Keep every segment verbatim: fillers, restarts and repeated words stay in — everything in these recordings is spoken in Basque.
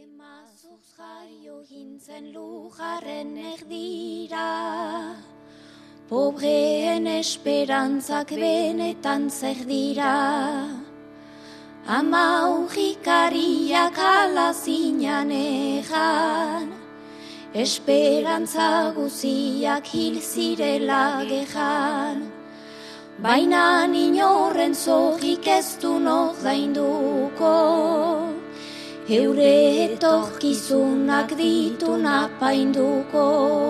Emazuk jaio hintzen lujarren erdira, pobreen esperantzak benetan zer dira. Ama urrikariak alazinan egan, esperantza guziak hil zirela gehan. Baina inorren zorrik ez du ordainduko, eure etorkizunak ditu napainduko.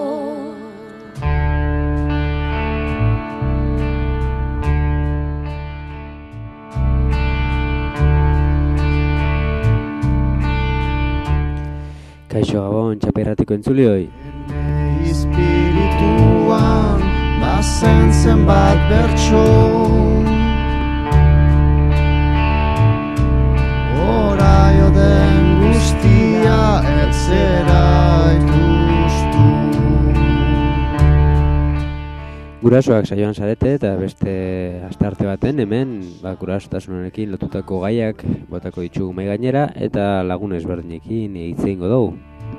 Kaixo Gabon, txaperratiko entzulioi. Ene espirituan bazen zenbat bertso, oraio den guztia etzera ikustu. Gurasoak saioan zarete eta beste astarte baten hemen ba, gurasotasunarekin lotutako gaiak botako ditugu mai gainera eta lagun ezberdinekin hitz egingo dugu.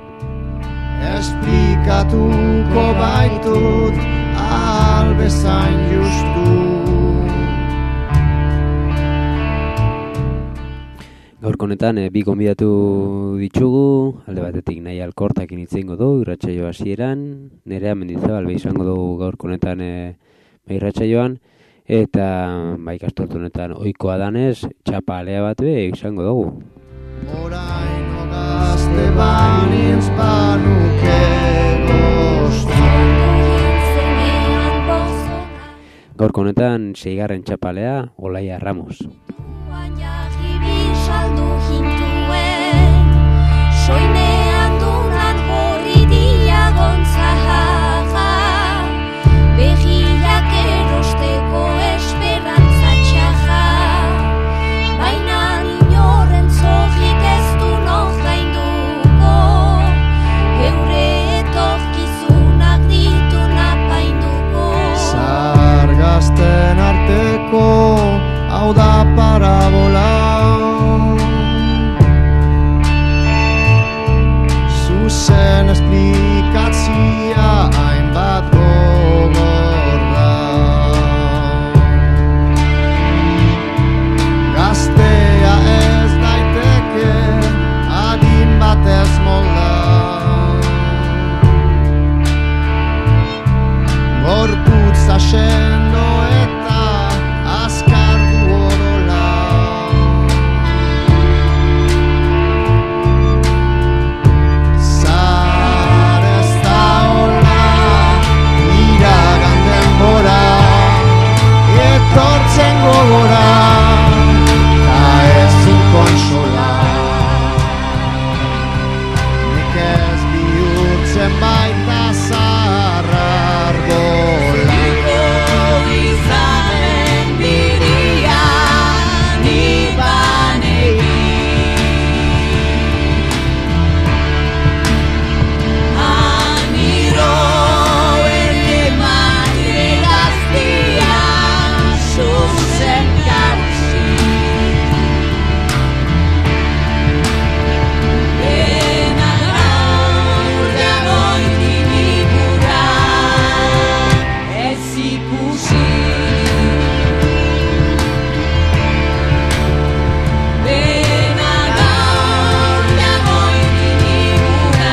Esplikatuko baitut albezain justu. Gaurko honetan e, bi gonbidatu ditugu, alde batetik nahi alkortakin hitz egingo dugu irratsaio hasieran, Nerea Mendizabal be izango dugu gaurko honetan e, bai irratsaioan, eta bai ikasturte honetan ohikoa danez txapa alea bat be izango dugu. Oraino gazte banintz banuke gostu. Gaurko honetan seigarren txapalea Olaia Ramos. Soinean duran horri diagontza jaja, begiak erosteko esperantza txaja. Baina inorren zorrik ez du ordainduko, eure etorkizunak ditu napainduko. Zahar gazten arteko hau da parabola. Zuzen esplikatzia hainbat gogorra. Gaztea ez daiteke adin batez molda. Gorputza sendo eta azkar du odola. Etortzen gogora, ta ezin konsola. Nekez bihurtzen baita zaharra argola. Izaren biria, ni banegi. Aniro ere madre gaztia, zuzen garzi. Dena gaur dagoitik ikura, ez ikusi. Dena gaur dagoitik ikura,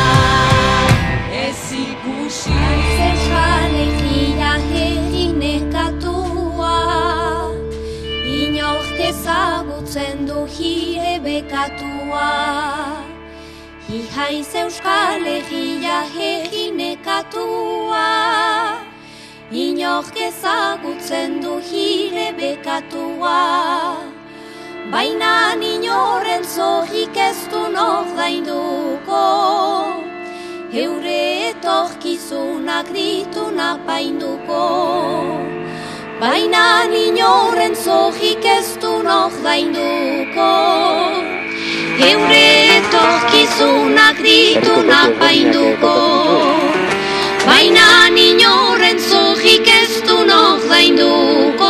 ez ikusi. Aizen jalegia eginekatua, inork ezagutzen du hire bekatua. Ihaiz Euskal Herria eginekatua, inork ezagutzen du hire bekatua. Baina inorren zorrik ez du ordainduko, eure etorkizunak ditu napainduko. Baina inorren zorrik ez du ordainduko, eure etorkizunak ditu napainduko. Baina inorren zorrik ez du ordainduko,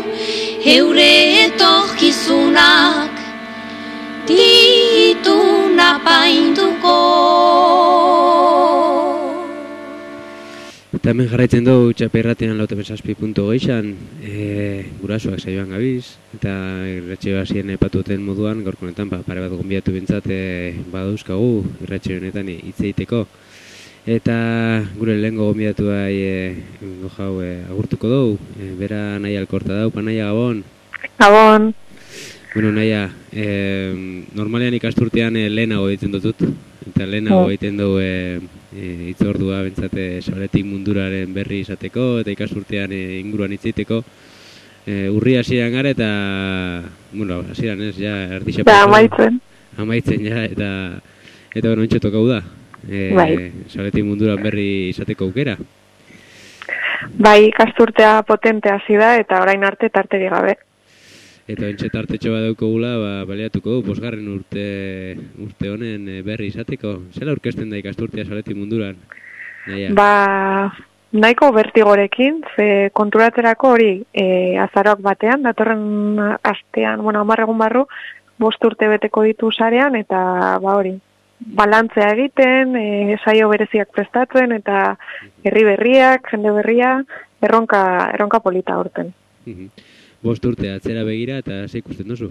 eure etorkizunak ditu Eta hemen jarraitzen dugu txaperratean lauta bezazpi puntu geixan, e, gurasoak saioan gabiz, eta irratxeo hasien epatuten moduan, gaurko honetan, ba, pare bat gonbidatu bintzat e, badauzkagu, irratxeo honetan hitz egiteko. Eta gure lehengo gonbidatu bai, e, jau, e, agurtuko dugu, e, bera nahi alkorta dau, pa nahi Gabon. Gabon. Bueno, naia, e, normalean ikasturtean e, lehenago egiten dutut, eta lehenago oh. egiten dugu e, e, itzordua bentsate sabaletik munduraren berri izateko, eta ikasturtean e, inguruan hitzeiteko. E, urri hasieran gara eta, bueno, hasieran ez, ja, erdixapen. Da, amaitzen. Amaitzen, ja, eta, eta bueno, ontsa tokau da. E, bai. Sabaletik munduran berri izateko aukera. Bai, ikasturtea potente hasi da, eta orain arte tarterik gabe. Eta entxe tartetxo bat daukagula, ba, baliatuko du, bosgarren urte, urte honen berri izateko. Zela aurkezten da ikasturtea Sabaletik munduran? Naia. Ba, nahiko bertigorekin, ze konturatzerako hori e, azaroak batean, datorren astean, bueno, hamar egun barru, bost urte beteko ditu sarean, eta ba hori, balantzea egiten, e, saio bereziak prestatzen, eta herri berriak, jende berria, erronka, erronka polita horten. Bost urte atzera begira eta ze ikusten duzu?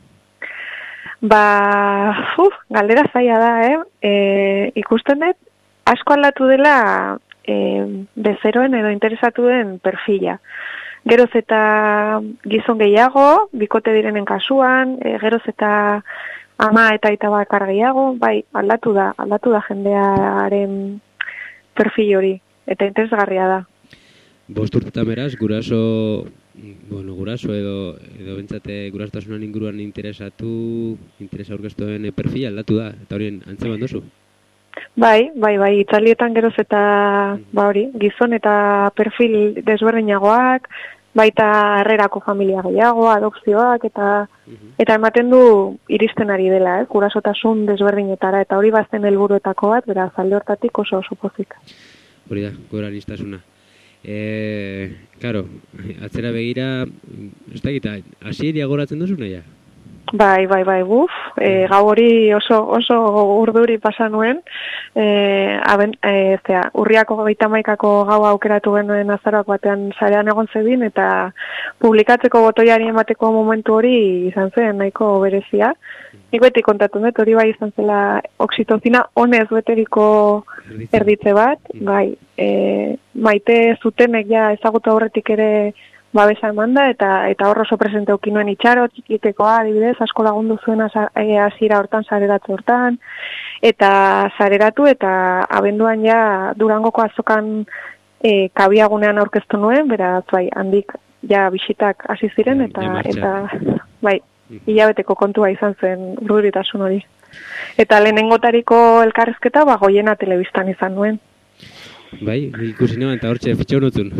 Ba, uf, galdera zaila da, eh? E, ikusten dut, asko aldatu dela e, bezeroen edo interesatu den perfila. Geroz eta gizon gehiago, bikote direnen kasuan, e, geroz eta ama eta aita bakar gehiago, bai, aldatu da, aldatu da jendearen perfil hori, eta interesgarria da. Bost urtetan beraz, guraso, bueno, guraso edo, edo bentsate gurasotasunan inguruan interesatu, interesa aurkeztuen perfila aldatu da, eta horien antzeman dozu? Bai, bai, bai, itzalietan geroz eta, ba hori, gizon eta perfil desberdinagoak, baita herrerako familia gehiago, adopzioak, eta eta ematen du iristen ari dela, eh, gurasotasun desberdinetara, eta hori bazten helburuetako bat, beraz, alde hortatik oso oso pozik. Hori da, gora nistasuna. Eh, claro, atzera begira, ez da gita, hasieria goratzen duzu naia? Bai, bai, bai, buf, e, gau hori oso, oso urduri pasa nuen, e, aben, e, zera, urriako gaita maikako gau aukeratu genuen azaroak batean sarean egon zedin, eta publikatzeko botoiari emateko momentu hori izan zen nahiko berezia. Nik beti kontatu dut, hori bai izan zela oxitozina honez beteriko erditze bat, bai, e, maite zutenek ja ezagutu aurretik ere babesa emanda, eta eta hor oso presente ukinuen itxaro, txikitekoa, adibidez, asko lagundu zuen hasiera hortan, sareratu hortan, eta sareratu, eta abenduan ja Durangoko azokan e, kabiagunean aurkeztu nuen, beraz, bai, handik ja bisitak hasi ziren, eta, eta bai, hilabeteko kontua izan zen urduritasun hori. Eta lehenengotariko elkarrezketa, ba, Goiena telebistan izan nuen. Bai, ikusi nuen, eta hortxe fitxaunotun.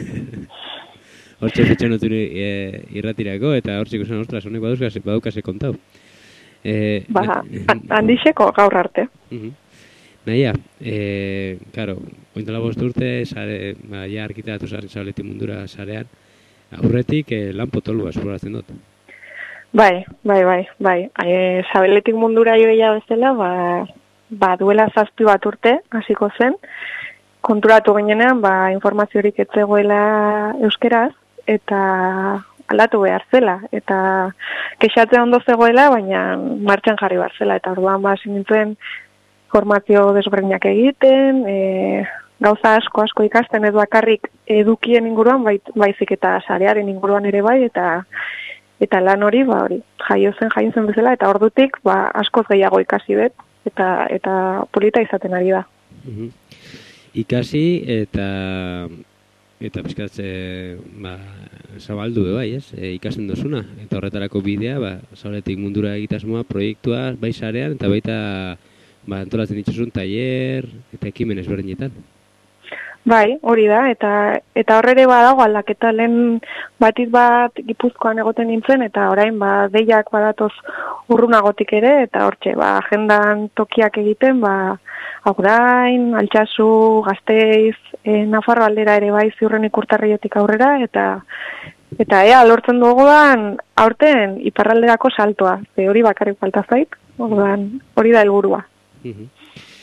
Hortxe fitxaunotun e, irratirako, eta hortxe ikusen, ostras, honek badukase, badukase kontau. E, ba, handixeko gaur arte. Uh -huh. Naia, e, karo, ointala bost urte, sare, ba, ja arkitekatu Sabaletik mundura sarean, aurretik e, lan potolua esploratzen dut. Bai, bai, bai, bai. E, Sabaletik mundura joia bezala, ba, ba duela zazpi bat urte, hasiko zen, konturatu ginenean, ba, informaziorik ez zegoela euskeraz, eta aldatu behar zela, eta kexatzea ondo zegoela, baina martxan jarri behar zela, eta orduan ba, nintzen formazio desberdinak egiten, e, gauza asko asko ikasten, ez bakarrik edukien inguruan, bai, baizik eta sarearen inguruan ere bai, eta eta lan hori, ba hori, jaio zen, jaio zen bezala, eta ordutik, ba, askoz gehiago ikasi dut, eta eta polita izaten ari da. Uh-huh. Ikasi eta eta pizkatze ba zabaldu bai, ez? E, ikasten dozuna eta horretarako bidea, ba Sabaletik mundura egitasmoa, proiektua bai sarean eta baita ba antolatzen dituzun tailer eta ekimen ezberdinetan. Bai, hori da, eta eta hor ere badago aldaketa, lehen batit bat Gipuzkoan egoten nintzen, eta orain ba deiak badatoz urrunagotik ere, eta hortxe, ba agendan tokiak egiten, ba Agurain, Altsasu, Gasteiz, e, Nafarro aldera ere bai Ziurrenik Urtarriotik aurrera, eta eta ea lortzen duguan aurten iparralderako saltoa, ze hori bakarrik falta zait, orduan hori da helburua. Uh-huh.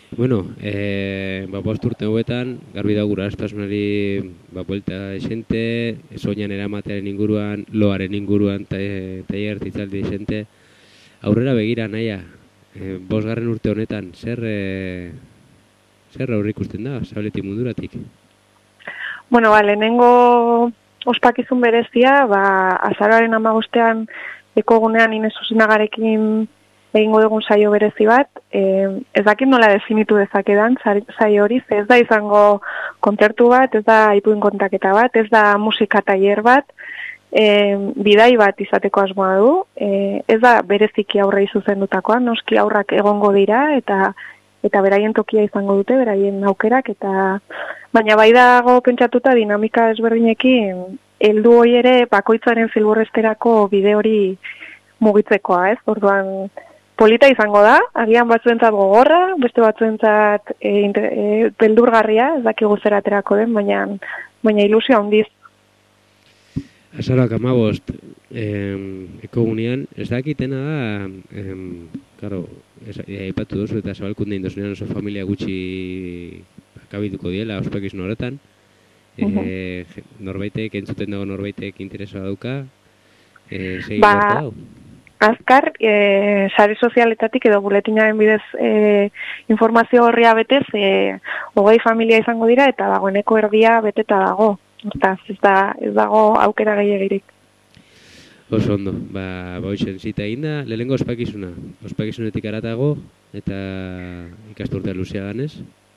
Bueno, e, ba, bost urte hauetan, garbi da gura astasunari ba, buelta esente, soinan eramatearen inguruan, loaren inguruan, tailer titzaldi esente, aurrera begira naia, e, bosgarren urte honetan, zer, e, zer aurre ikusten da, zabletik munduratik? Bueno, ba, lehenengo ospakizun berezia, ba, azaroaren amagostean ekogunean Ines Osinagarekin egingo dugun saio berezi bat, e, ez dakit nola definitu dezakedan saio hori, ez da izango kontzertu bat, ez da ipuin kontaketa bat, ez da musika tailer bat, e, bidai bat izateko asmoa du, e, ez da bereziki aurrei zuzendutakoa, noski aurrak egongo dira, eta eta beraien tokia izango dute, beraien aukerak, eta baina bai dago pentsatuta dinamika ezberdinekin, heldu hori ere bakoitzaren zilborresterako bide hori mugitzekoa, ez? Orduan, polita izango da, agian batzuentzat gogorra, beste batzuentzat e, e, beldurgarria, ez dakigu zer aterako den, baina, baina ilusio handiz. Azaroak amabost, eh, ekogunean, ez dakitena da, eh, karo, aipatu duzu eta zabalkunde indozunean oso familia gutxi akabituko diela, ospakizun horretan, eh, norbaitek, entzuten dago norbaitek interesa dauka, eh, segin ba, bat dago? Azkar, e, sare sozialetatik edo buletinaren bidez e, informazio horria betez, e, hogei familia izango dira eta dagoeneko erdia beteta dago. Hortaz, ez, da, ez dago aukera gehiagirik. Oso ondo, ba, ba hoxen zita egin da, lehenengo ospakizuna, ospakizunetik aratago eta ikasturtea luzea ganez?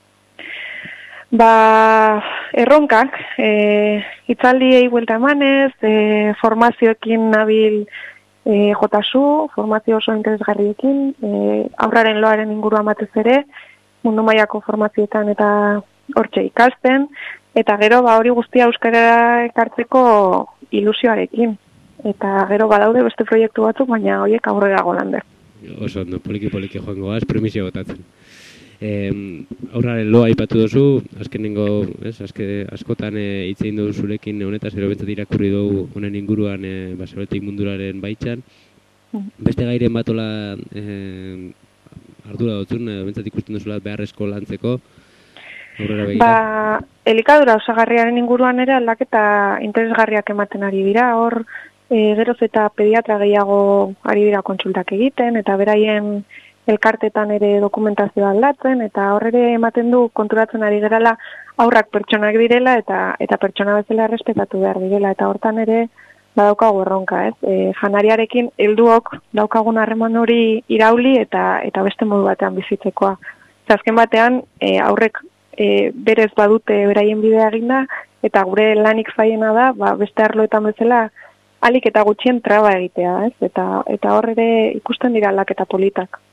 Ba, erronkak, e, itzaldiei buelta emanez, e, formazioekin nabil E, jotasu, formazio oso interesgarriekin, e, aurraren loaren ingurua batez ere, mundu mailako formazioetan eta hortxe ikasten, eta gero ba hori guztia euskarara ekartzeko ilusioarekin. Eta gero badaude beste proiektu batzuk, baina horiek aurrera golander. Oso ondo, poliki-poliki joango gaz, premizio botatzen. Eh, aurraren loa aipatu duzu, azkenengo, ez, azke, askotan hitz egin dugu zurekin honetaz, ero bentzat irakurri dugu honen inguruan e, basabletik munduraren baitzan. Beste gairen batola e, ardura dutzun, e, bentzat ikusten duzula beharrezko lantzeko, aurrera begira? Ba, elikadura osagarriaren inguruan ere aldaketa interesgarriak ematen ari dira, hor e, geroz eta pediatra gehiago ari dira kontsultak egiten, eta beraien elkartetan ere dokumentazioa aldatzen, eta horre ematen du konturatzen ari gerala aurrak pertsonak direla, eta eta pertsona bezala errespetatu behar direla, eta hortan ere badaukagu erronka, ez? E, janariarekin helduok daukagun harreman hori irauli eta eta beste modu batean bizitzekoa. Azken batean, e, aurrek e, berez badute beraien bidea eginda, eta gure lanik zaiena da, ba, beste arloetan bezala, alik eta gutxien traba egitea, ez? Eta, eta horre ere ikusten dira aldaketa politak.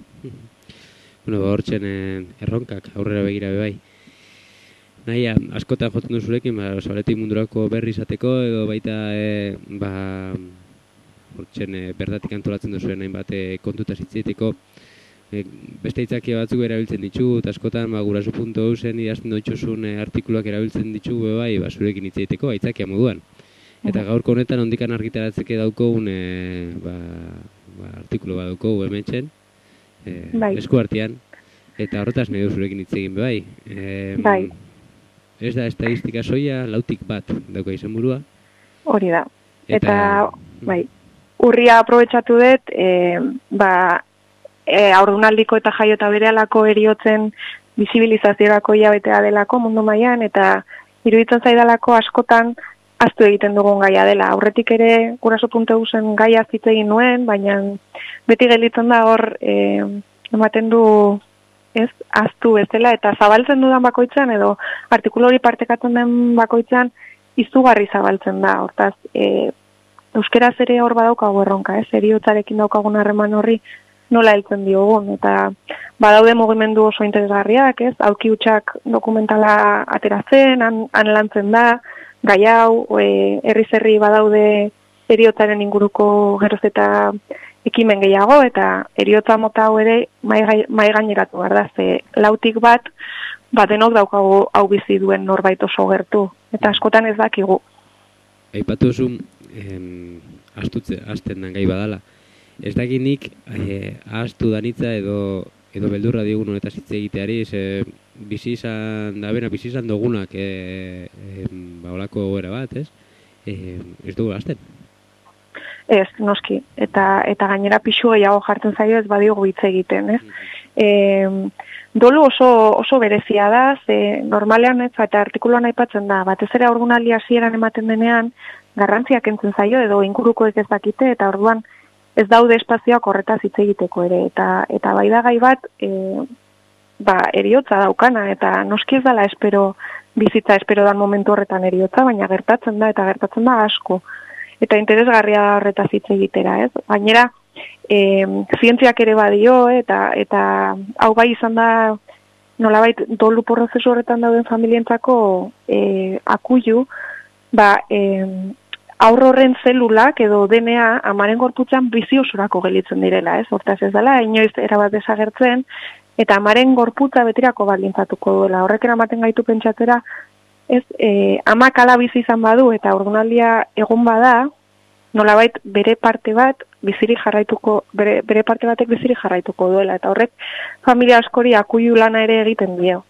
Bueno, ba, hortzen eh, erronkak aurrera begira bebai. Naia, askotan jotzen duzurekin, ba, zabaletik mundurako berri izateko, edo baita, e, ba, hortzen e, bertatik antolatzen duzuen hainbat e, kontuta zitzeteko. E, beste itzakia batzuk erabiltzen ditugu, eta askotan, ba, guraso puntu hau zen idazten dutxuzun e, artikuluak erabiltzen ditugu bebai, ba, zurekin itzaiteko, aitzakia moduan. Eta gaurko honetan ondikan argitaratzeke daukogun e, ba, ba, artikulu bat daukogu hemen E, bai. Esku artean, eta horretaz nahi duzurekin hitz egin bai. E, bai. Ez da estadistika soia, lautik bat dauka izan burua. Hori da. Eta, eta bai, urria aprobetxatu dut, e, ba, e, aurdunaldiko eta jaiota berehalako eriotzen bisibilizaziorako hilabetea delako mundu mailan, eta iruditzen zaidalako askotan aztu egiten dugun gaia dela. Aurretik ere guraso puntu zen gaia hitz egin nuen, baina beti gelditzen da hor e, ematen du ez aztu bezala, eta zabaltzen dudan bakoitzan edo artikulu hori partekatzen den bakoitzan izugarri zabaltzen da. Hortaz, e, euskeraz ere hor badaukagu erronka, ez? Heriotzarekin daukagun harreman horri nola heltzen diogun, eta badaude mugimendu oso interesgarriak, ez? Aulki hutsak dokumentala ateratzen, han, han lantzen da, gai hau, e, herri-zerri badaude heriotzaren inguruko geroz eta ekimen gehiago, eta heriotza mota hau ere mai gaineratu behar da, ze lautik bat, batenok daukagu hau bizi duen norbait oso gertu, eta askotan ez dakigu. Aipatu zu, astutze, asten dan gai badala. Ez dakinik, eh, astu danitza edo edo beldurra digun honetaz hitz egiteari, ze bizi izan da bena, bizi izan dugunak e, e, ba, olako goera bat, ez? E, ez dugu azten? Ez, noski, eta eta gainera pixu gehiago jartzen zaio ez badiogu hitz egiten, ez? E, dolu oso, oso berezia da, ze normalean ez, eta artikuluan aipatzen da, batez ere haurdunaldi hasieran ematen denean, garrantziak entzen zaio, edo ingurukoek ez dakite, eta orduan ez daude espazioak horretaz hitz egiteko ere, eta eta bai da gai bat, e, ba, eriotza daukana, eta noski ez dela espero, bizitza espero dan momentu horretan eriotza, baina gertatzen da, eta gertatzen da asko, eta interesgarria horretaz hitz egitera, ez? Gainera, e, zientziak ere badio, eta eta hau bai izan da, nolabait dolu prozesu horretan dauden familientzako e, akuilu, ba, e, aurro horren zelulak edo D N A amaren gorputzan bizi osorako gelitzen direla, ez? Hortaz ez dela, inoiz erabat desagertzen, eta amaren gorputza betirako baldintzatuko duela. Horrek eramaten gaitu pentsatera, ez, e, amak ala bizi izan badu, eta ordunaldia egon bada, nolabait bere parte bat bizirik jarraituko, bere, bere parte batek bizirik jarraituko duela, eta horrek familia askori akuilu lana ere egiten dio.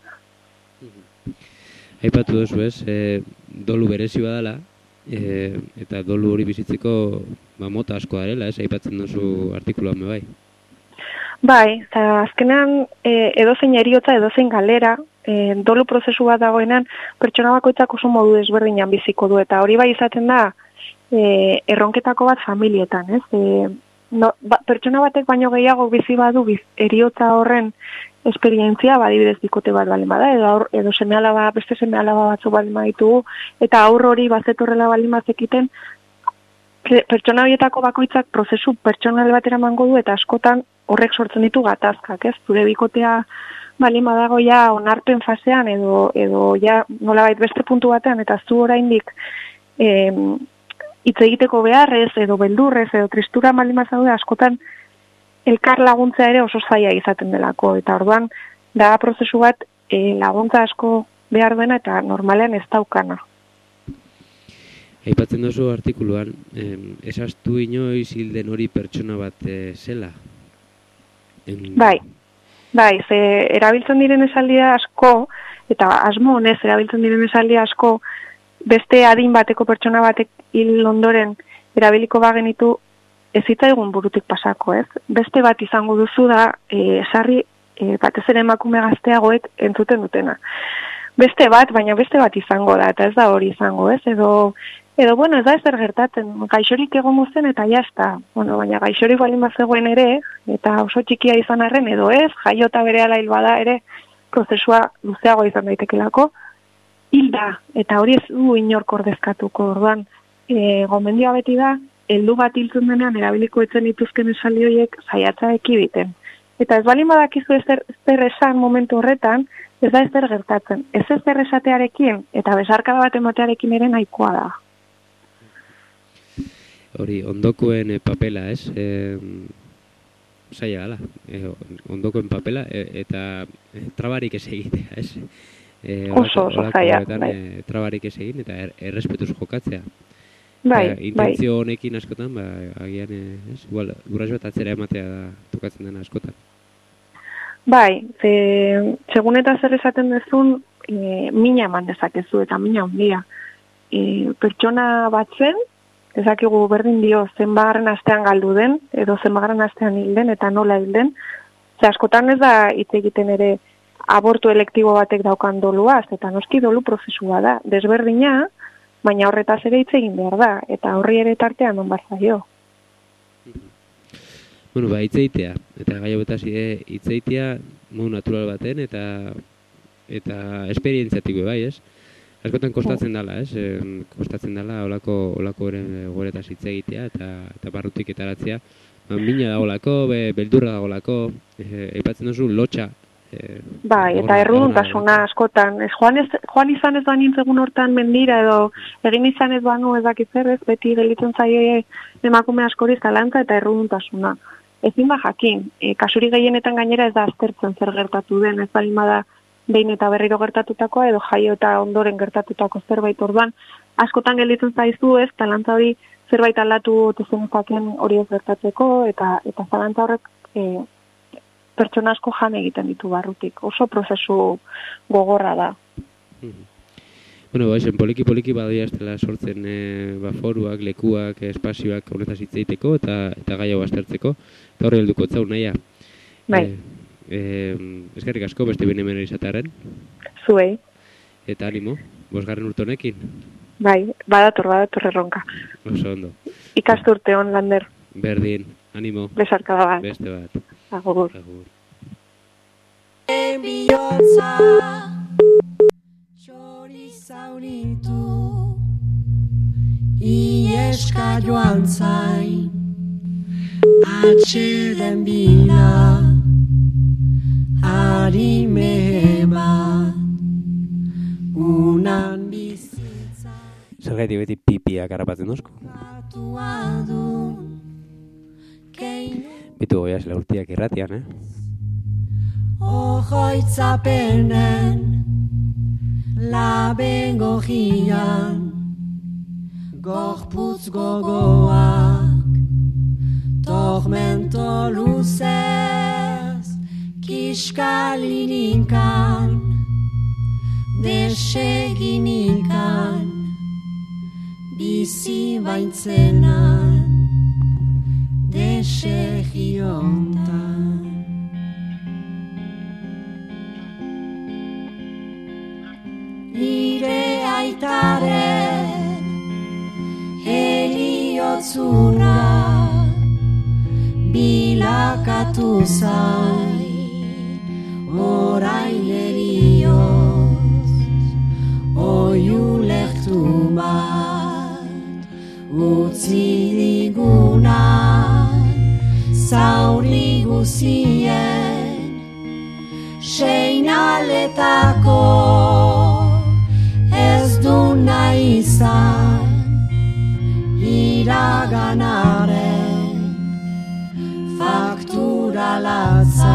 Aipatu duzu ez, e, dolu berezi badala, e, eta dolu hori bizitzeko ba, mota asko darela, ez, aipatzen duzu artikuluan me bai. Bai, eta azkenean e, edozein eriotza, edozein galera, e, dolu prozesu bat dagoenan, pertsona bakoitzak oso modu desberdinan biziko du, eta hori bai izaten da, e, erronketako bat familietan, ez? E, no, ba, pertsona batek baino gehiago bizi badu biz, eriotza horren esperientzia, badibidez bikote bat balen bada, edo, aur, edo seme-alaba, beste seme-alaba batzu balen baditugu, eta aur hori bazetorrela balen bazekiten, pertsona horietako bakoitzak prozesu pertsonal batera emango du, eta askotan horrek sortzen ditu gatazkak, ez? Zure bikotea balen badago ja onarpen fasean, edo, edo ja nolabait beste puntu batean, eta zu oraindik em, hitz egiteko beharrez, edo beldurrez, edo tristura baldin bazaude, askotan elkar laguntza ere oso zaila izaten delako, eta orduan da prozesu bat e, laguntza asko behar duena eta normalean ez daukana. Aipatzen duzu artikuluan, eh, esaztu inoiz hilden hori pertsona bat eh, zela? En... Bai, bai, ze erabiltzen diren esaldia asko, eta asmo honez erabiltzen diren esaldia asko, beste adin bateko pertsona batek hil ondoren erabiliko bagenitu, ez zitzaigun burutik pasako, ez? Beste bat izango duzu da, e, esarri, e, batez ere emakume gazteagoek entzuten dutena. Beste bat, baina beste bat izango da, eta ez da hori izango, ez? Edo, edo bueno, ez da ezer gertatzen, gaixorik egongo zen eta jazta. Bueno, baina gaixorik balin bazegoen ere, eta oso txikia izan arren, edo ez, jaiota berehala hil bada ere, prozesua luzeago izan daitekelako, hilda, eta hori ez du inork ordezkatuko, orduan, e, gomendioa beti da, heldu bat hiltzen denean erabiliko etzen dituzken esaldi horiek saiatza ekibiten. Eta ez balin badakizu ez zer esan momentu horretan, ez da ez zer gertatzen. Ez ez zer esatearekin, eta besarkada bat ematearekin ere nahikoa da. Hori, ondokoen e, papela, ez? E, zaila gala, e, ondokoen papela, e, eta e, trabarik ez egitea, ez? E, oso, oso zaila. Bai. E, trabarik ez egin, eta er, errespetuz jokatzea. Bai, e, intentzio bai. Honekin askotan, ba, agian, ez? Igual, urras bat atzera ematea da tokatzen dena askotan. Bai, ze, segun eta zer esaten dezun, e, mina eman dezakezu, eta mina handia. E, pertsona batzen, ezakigu berdin dio zenbagarren astean galdu den, edo zenbagarren astean hil den, eta nola hil den. Ze askotan ez da hitz egiten ere abortu elektibo batek daukan doluaz, eta noski dolu prozesua da. Desberdina, baina horretaz ere hitz egin behar da, eta horri ere tartean non bat zaio. Bueno, ba, hitz egitea, eta gai hauetaz hitz egitea modu natural baten, eta eta esperientziatik bai, ez? Askotan kostatzen dela, ez? E, kostatzen dela olako olako goretaz hitz egitea eta eta barrutik etaratzea. Ba, mina dagolako, be, beldurra dagolako, aipatzen duzu lotxa. E, bai, eta erruduntasuna askotan. Ez, joan, ez, joan izan ez bain egun hortan mendira edo egin izan ez banu ez dakit zer, ez, beti gelitzen zaie emakume askori zalantza eta erruduntasuna. Ezin ba jakin, e, kasuri gehienetan gainera ez da aztertzen zer gertatu den, ez balin bada behin eta berriro gertatutakoa edo jaio eta ondoren gertatutako zerbait orduan, askotan gelditzen zaizu ez, zalantza hori zerbait aldatu tezenezaken hori ez gertatzeko, eta eta zalantza horrek e, pertsona asko jan egiten ditu barrutik. Oso prozesu gogorra da. Bueno, ba, esen, poliki-poliki badoia estela sortzen e, ba, foruak, lekuak, espazioak honetaz hitz egiteko eta eta gai hau aztertzeko. Eta horri helduko etzau naia. Bai. E, e, eskerrik asko beste bine hemen izatearen. Zuei. Eta animo, bosgarren urte honekin. Bai, badator, badator erronka. Oso ondo. Ikasturte hon, Lander. Berdin, animo. Besarkada bat. Beste bat. Agur. Agur. Bihotza txori zauritu Ieska joan zain Atxeden bila Harime bat Unan bizitza Zergaiti beti pipiak harrapatzen dozko? Batua du Bitu goiaz laurtiak irratian, eh? Ojoitzapenen laben gogian gorputz gogoak tormento luzez kiskalininkan deseginikan bizi baintzenan desegiontan nire aitaren heliotzurra bilakatu zain orain erioz oiu lehtu bat utzi digunan zauri guzien seinaletako ez du nahi izan iraganaren faktura latza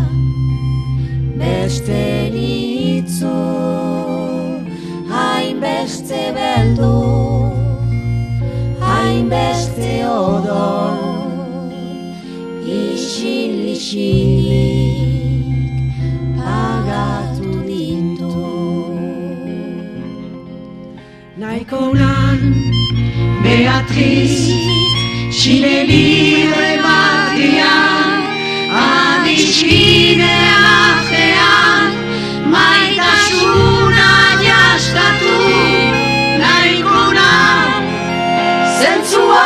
besteri itzul hainbeste beldur hainbeste odor isil-isilik pagatu ditu Naikonan Beatriz Chile libre batean adiskide artean maitasuna jastatu Naikonan zentzua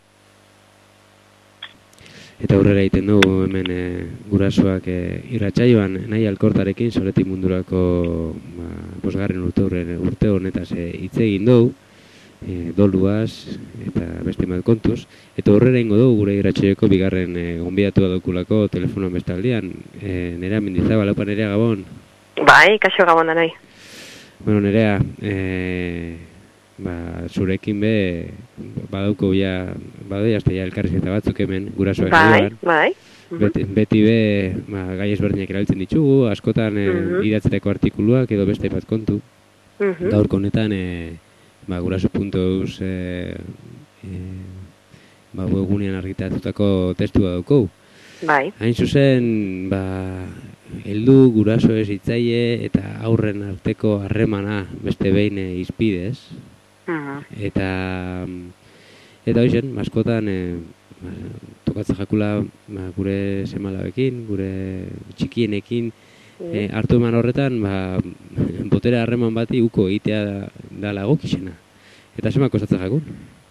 Eta aurrera egiten dugu hemen e, gurasoak e, irratsaioan nahi alkortarekin soletik mundurako ba, bosgarren urte, urte honetaz e, hitz egin dugu, e, doluaz eta beste bat kontuz. Eta aurrera ingo dugu gure irratsaioeko bigarren e, gonbidatua daukulako telefonoan bestaldean. E, Nerea Mendizabal, laupa Nerea Gabon. Bai, kaixo Gabon da nahi. Bueno, Nerea, e, ba, zurekin be badauko ja badoi hasta ja elkarrizketa batzuk hemen gurasoak bai, bai. Beti, beti be ba, gai ezberdinak erabiltzen ditugu, askotan e, Mhm. idatzerako artikuluak edo beste bat kontu. Mhm. Gaurko honetan e, ba, guraso puntu eus e, e, ba, webgunean argitatutako testua dauko. Bai. Hain zuzen, ba, heldu guraso ez hitzaile eta aurren arteko harremana beste behin e, izpidez. Mhm. Eta eta hoizen, askotan e, ba, tokatzen jakula ba, gure semalabekin, gure txikienekin e, hartu eman horretan ba, botere harreman bati uko egitea da, da lagokixena. Eta zema kostatzen jakun?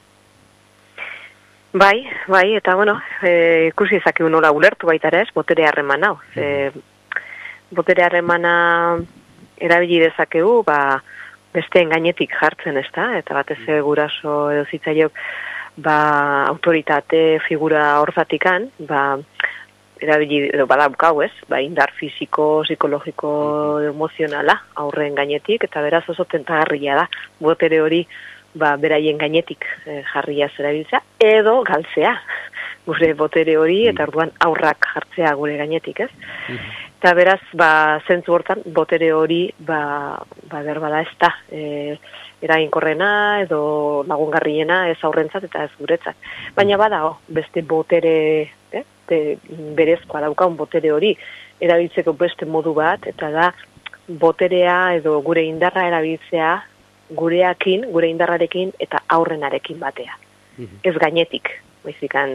Bai, bai, eta bueno, e, ikusi ezakegu nola ulertu baita ere ez, botere harreman hau. Ze, botere harremana erabili dezakegu, ba, besteen gainetik jartzen, ezta? Eta batez ere guraso edo zitzaiok ba, autoritate figura horzatikan, ba, erabili edo badaukau, ez? Ba, indar fisiko, psikologiko, emozionala aurren gainetik, eta beraz oso tentagarria da, botere hori ba, beraien gainetik e, jarria zerabiltzea, edo galtzea gure botere hori, eta orduan aurrak jartzea gure gainetik, ez? Eta beraz, ba, zentzu hortan, botere hori, ba, ba berbada ez da, e, eraginkorrena edo lagungarriena ez aurrentzat eta ez guretzat. Baina bada, oh, beste botere, eh? beste berezkoa daukaun botere hori erabiltzeko beste modu bat, eta da boterea edo gure indarra erabiltzea gureakin, gure indarrarekin eta aurrenarekin batea. Mm-hmm. Ez gainetik, baizikan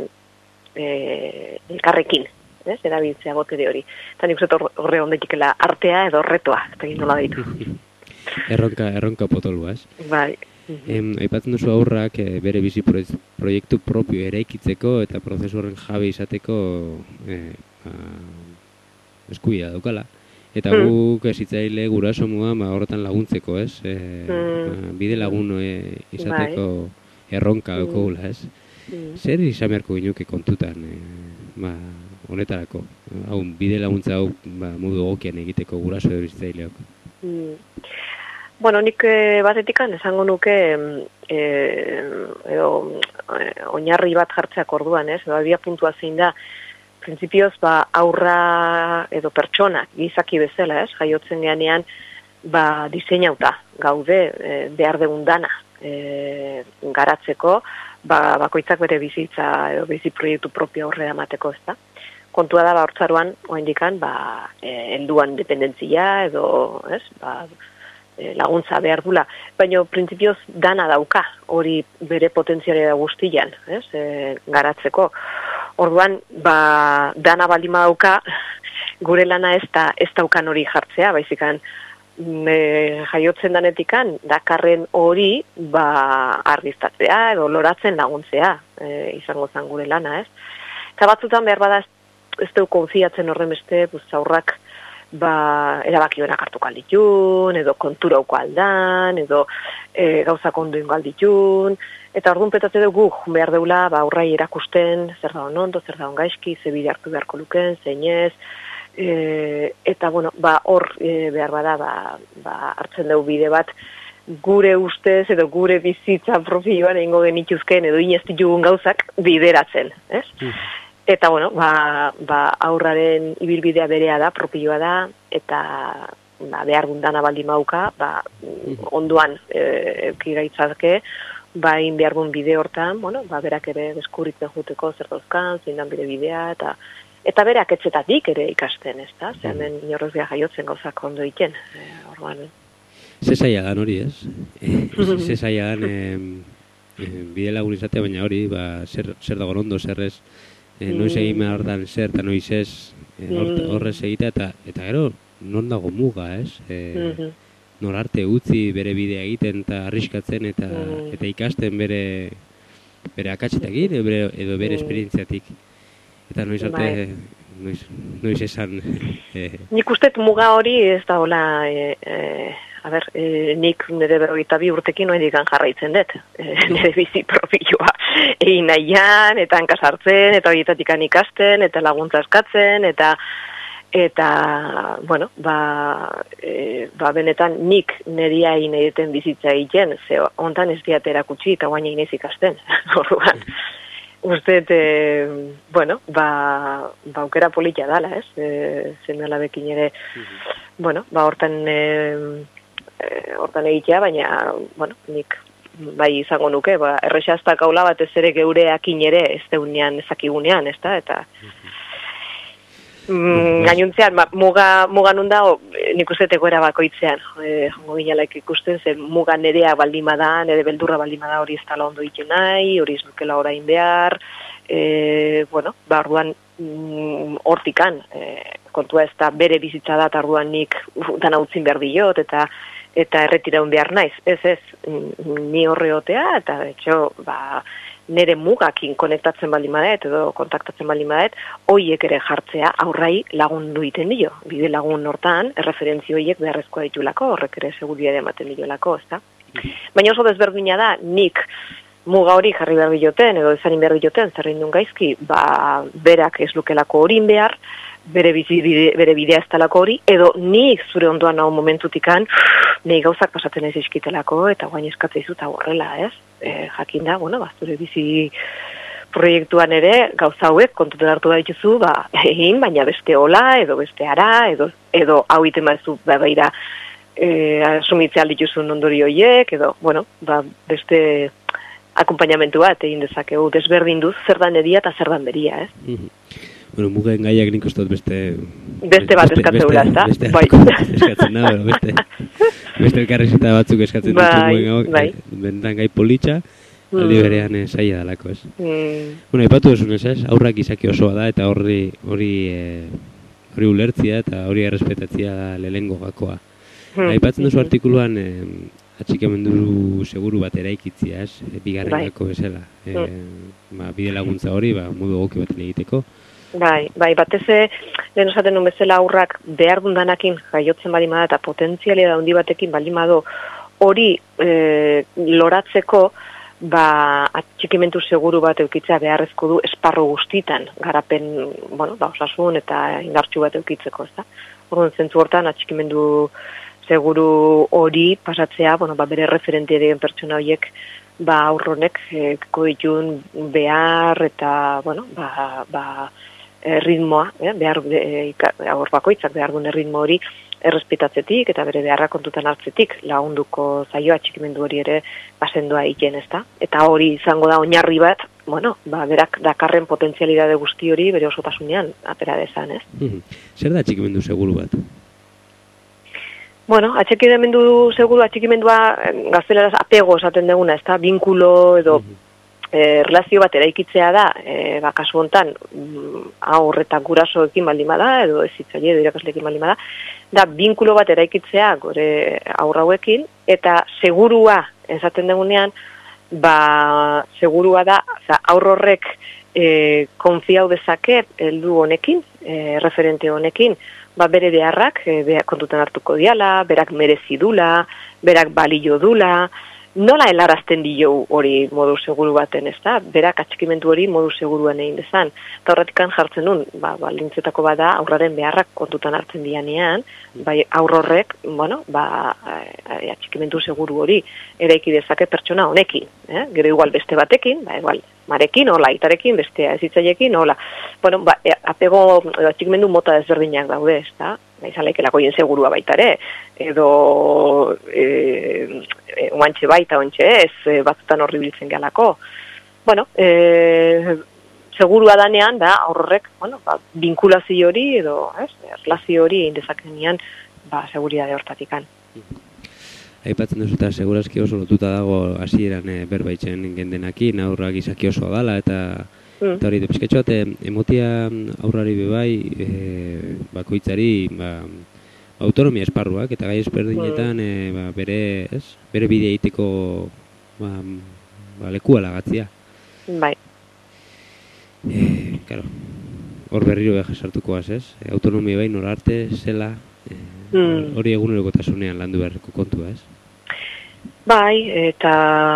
e, elkarrekin, ez, erabiltzea botere hori. Eta nik uste horre ondekikela artea edo retoa, eta egin nola ditu. erronka, erronka potolua, ez? Bai. Em, aipatzen duzu aurrak e, bere bizi proiektu propio eraikitzeko eta prozesu horren jabe izateko e, a, eskubia daukala. Eta mm. guk ezitzaile guraso muga ba, horretan laguntzeko, ez? E, mm. ba, bide lagun e, izateko bai. Erronka daukagula, ez? Mm. Zer izan beharko ginuke kontutan e, ba, honetarako? Hau, bide laguntza hau ba, modu egokian egiteko guraso edo ezitzaileok. Mm. Bueno, nik e, batetikan esango nuke e, edo e, oinarri bat jartzeak orduan, ez? Edo abia puntua zein da, printzipioz ba, aurra edo pertsona gizaki bezala, ez? Jaiotzen geanean ba, diseinauta gaude e, behar degun dana e, garatzeko, ba, bakoitzak bere bizitza edo bizi proiektu propio aurrera emateko, ez da? Kontua da, ba, hortzaruan, oaindikan, ba, e, helduan dependentzia edo, ez? Ba, laguntza behar dula, baina printzipioz dana dauka, hori bere potentzialea guztian, ez, e, garatzeko. Orduan, ba, dana baldima dauka, gure lana ez da, ez daukan hori jartzea, baizikan, me, jaiotzen danetikan, dakarren hori, ba, argiztatzea, edo loratzen laguntzea, e, izango zen gure lana, ez. Eta batzutan behar bada, ez, ez deu konfiatzen horren beste, buz, aurrak, ba, erabaki honak hartuko alditun, edo konturauko aldan, edo e, gauzak ondoen galditun, eta orduan petatze dugu, behar deula, ba, aurrai erakusten, zer da ondo, zer da ongaizki, ze bide hartu beharko luken, zeinez, e, eta, bueno, ba, hor e, behar bada, ba, ba, hartzen dugu bide bat, gure ustez, edo gure bizitza profilioan egingo genituzken, edo inez ditugun gauzak bideratzen, ez? Mm. Eta, bueno, ba, ba, aurraren ibilbidea berea da, propioa da, eta ba, behar dundana baldi mauka, ba, onduan e, eukigaitzazke, ba, in behar duen bide hortan, bueno, ba, berak ere deskurritzen juteko zer dauzkan, zein dan bide bidea, eta eta berak etxetatik ere ikasten, ez da? Zer hemen inorrez beha jaiotzen gauzak ondo iken, e, orduan. Zezaia gan hori, ez? Zezaia gan e, e, bide lagun izatea, baina hori, ba, zer, zer dago ondo, zer ez, E, noiz egin behar dan zer, eta noiz ez, e, horrez egitea, eta, eta gero, non dago muga, ez? E, mm-hmm. Nor arte utzi bere bidea egiten, eta arriskatzen, eta, mm. eta ikasten bere, bere akatxetakin, edo bere, edo bere esperientziatik. Eta noiz arte, noiz, noiz esan... E, Nik uste muga hori ez da hola... E, e... A ber, e, nik nire berrogeita bi urtekin noen dikan jarraitzen dut. E, nire bizi profilua egin nahian, eta hankasartzen, eta horietatik ikasten, eta laguntza eskatzen, eta, eta bueno, ba, e, ba, benetan nik nirea egin egiten bizitza egiten, ze ontan ez diat erakutsi, eta guain egin ez ikasten. Orduan, uste, e, bueno, ba, ba aukera politia dala, ez? E, zen alabekin ere, mm-hmm. bueno, ba, hortan... E, E, hortan egitea, baina, bueno, nik bai izango nuke, ba, errexaztak gaula batez ere geureakin ere ez deunean ezakigunean, ez da, eta mm, gainuntzean, ba, muga, muga nunda, nik uste tegoera bakoitzean, e, jongo ginalaik ikusten, zen muga nerea baldima da, nere beldurra baldima da hori ez tala ondo egiten nahi, hori ez nukela orain behar, e, bueno, ba, orduan mm, hortikan, e, kontua ez da bere bizitza da, eta orduan nik dana utzin behar diot, eta eta erretiraun behar naiz, ez ez, ni horreotea, eta etxo, ba, nire mugakin konektatzen baldin badet, edo kontaktatzen baldin badet, hoiek ere jartzea aurrai lagundu iten dio, bide lagun hortan, erreferentzio hoiek beharrezkoa ditulako, horrek ere seguridadea ematen diolako, ez da? Baina oso desberdina da, nik muga hori jarri behar dioten, edo ezanin behar dioten, zerrein duen gaizki, ba, berak ez lukelako horin behar, bere, bizi, bide, bere bidea ez talako hori, edo nik zure ondoan hau momentutikan, nahi gauzak pasatzen ez eskitelako, eta guain eskatzea izuta horrela, ez? E, jakin da, bueno, ba, zure bizi proiektuan ere, gauza hauek, kontutan hartu da dituzu, ba, egin, baina beste hola, edo beste ara, edo, edo hau iten bazu, ba, baira, e, asumitzea dituzun ondori horiek, edo, bueno, ba, beste akompainamentu bat egin dezakegu, desberdin duz, zer dan edia eta zer dan beria, ez? Mm-hmm. Bueno, mugen gaiak nik uste dut beste... Beste bat eskatzeula, ez da? Beste Bai. eskatzen da, pero beste... Beste elkarrizeta batzuk eskatzen dut Bai, muen bai. Bentan gai politxa, aldi berean eh, saia dalako, ez? Mm. Bueno, ipatu desunez, ez? Aurrak izaki osoa da, eta horri hori eh, hori ulertzia eta hori errespetatzia da lehengo gakoa. Mm. Aipatzen duzu artikuluan eh, atxikamendu seguru bat eraikitzia, ez? E, bigarren Bai. gako bezala. E, ba, bide laguntza hori, ba, modu egoki baten egiteko. Bai, bai, batez lehen esaten nuen bezala aurrak behar dundanakin jaiotzen bali bada eta potentzialia da handi batekin bali bado hori e, loratzeko ba atxikimendu seguru bat eukitzea beharrezko du esparru guztitan, garapen, bueno, ba, osasun eta indartsu bat eukitzeko, ezta? Orduan zentzu hortan atxikimendu seguru hori pasatzea, bueno, ba, bere referente diren pertsona horiek ba aurronek e, koitun behar eta, bueno, ba, ba ritmoa, eh, behar e, aur bakoitzak behar duen ritmo hori errespetatzetik eta bere beharra kontutan hartzetik lagunduko zaio atxikimendu hori ere basendoa egiten, ezta? Eta hori izango da oinarri bat, bueno, ba berak dakarren potentzialidade guzti hori bere osotasunean atera dezan, ez? Zer da atxikimendu seguru bat? Bueno, atxikimendu seguru atxikimendua gazteleraz apego esaten duguna, ezta? Binkulo edo E, relazio bat eraikitzea da, e, ba, kasu hontan aur eta gurasoekin baldin bada, edo ezitzaile edo irakasleekin baldin bada, da binkulo bat eraikitzea gore aur hauekin, eta segurua, esaten dugunean, ba, segurua da, oza, aur horrek e, konfiau dezake heldu honekin, e, referente honekin, ba, bere beharrak, e, beha, kontutan hartuko diala, berak merezi dula, berak balio dula, nola helarazten dio hori modu seguru baten, ez da? Berak atxikimendu hori modu seguruan egin dezan. Eta horretikan jartzen nun, ba, ba, lintzetako bada aurraren beharrak kontutan hartzen dianean, bai aurrorrek, bueno, ba, atxikimendu seguru hori eraiki dezake pertsona honekin. Eh? Gero igual beste batekin, ba, igual marekin, hola, itarekin, bestea ezitzaiekin, hola. Bueno, ba, apego, atxikimendu mota ezberdinak daude, ez da? Izalaikelako hien segurua baita ere, edo e, e, oantxe baita, ontxe ez, e, batzutan horri biltzen galako. Bueno, e, segurua danean, da, aurrek, bueno, ba, binkulazio hori, edo, ez, relazio hori indezakenian, ba, seguridade hortatikan. Aipatzen duzu eta segurazki oso lotuta dago hasieran e, berbaitzen gendenakin, aurrak izaki oso dala, eta Mm. Eta hori, pizkatxo bat, emotia aurrari bebai, e, bakoitzari, ba, autonomia esparruak, eta gai ezberdinetan, e, ba, bere, ez, bere bidea egiteko, ba, ba, lekua lagatzia. Bai. E, karo, hor berriro beha sartukoaz, ez? E, autonomia bai nora arte, zela, e, mm. hori egunerokotasunean landu beharreko kontua, ez? Bai, eta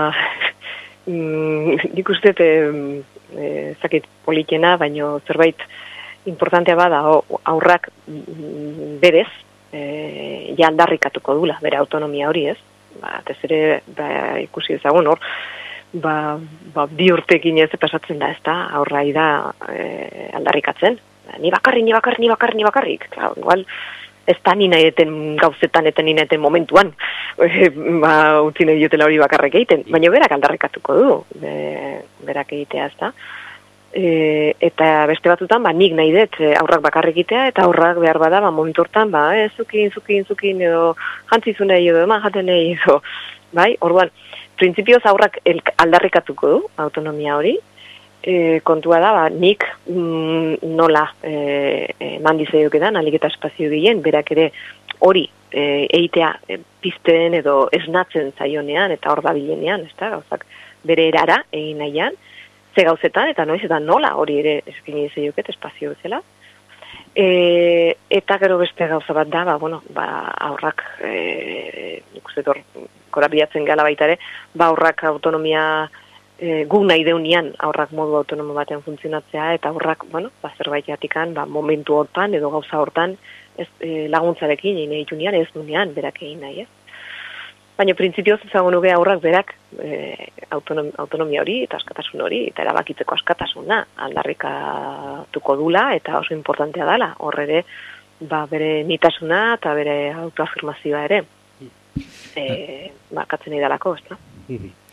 mm, nik uste, e, ez dakit politena, baino zerbait importantea bada aurrak berez e, ja aldarrikatuko dula, bere autonomia hori, ez? Ba, ez ere ba, ikusi ezagun hor, ba, ba, bi urtekin ez pasatzen da, ez da, aurrai da e, aldarrikatzen. Ni bakarri, ni bakarri, ni bakarri, ni bakarrik. Claro, igual, ez da ni nahi eten gauzetan, eta ni nahi eten momentuan, e, ba, utzi nahi diotela hori bakarrik egiten, baina berak aldarrikatuko du, be, berak egitea, ez da. E, eta beste batzutan, ba, nik nahi dut e, aurrak bakarrik egitea, eta aurrak behar bada, ba, momentu hortan, ba, e, zukin, zukin, zukin, edo jantzizu nahi, edo eman jaten nahi, edo, bai, orduan, printzipioz aurrak el, aldarrikatuko du, autonomia hori, e, kontua da, ba, nik mm, nola e, e, mandizaioketan, alik eta espazio gehien, berak ere hori e, eitea e, pizten edo esnatzen zaionean, eta hor da bilenean, ez da, gauzak bere erara egin nahian, ze gauzetan, eta noiz, eta nola hori ere eskini zaioket espazio bezala. E, eta gero beste gauza bat da, ba, bueno, ba, aurrak, e, nik uste hor, korabiatzen gala baita ere, ba, aurrak autonomia e, guk nahi deunian aurrak modu autonomo batean funtzionatzea, eta aurrak, bueno, ba, zerbait jatikan, ba, momentu hortan, edo gauza hortan, ez, e, laguntzarekin egin egin nian, ez dunean, berak egin nahi, ez? Baina printzipioz izango nuke aurrak berak e, autonom, autonomia hori eta askatasun hori eta erabakitzeko askatasuna aldarrikatuko dula eta oso importantea dela. Hor ere ba, bere nitasuna eta bere autoafirmazioa ere e, bakatzen nahi dalako, ez da?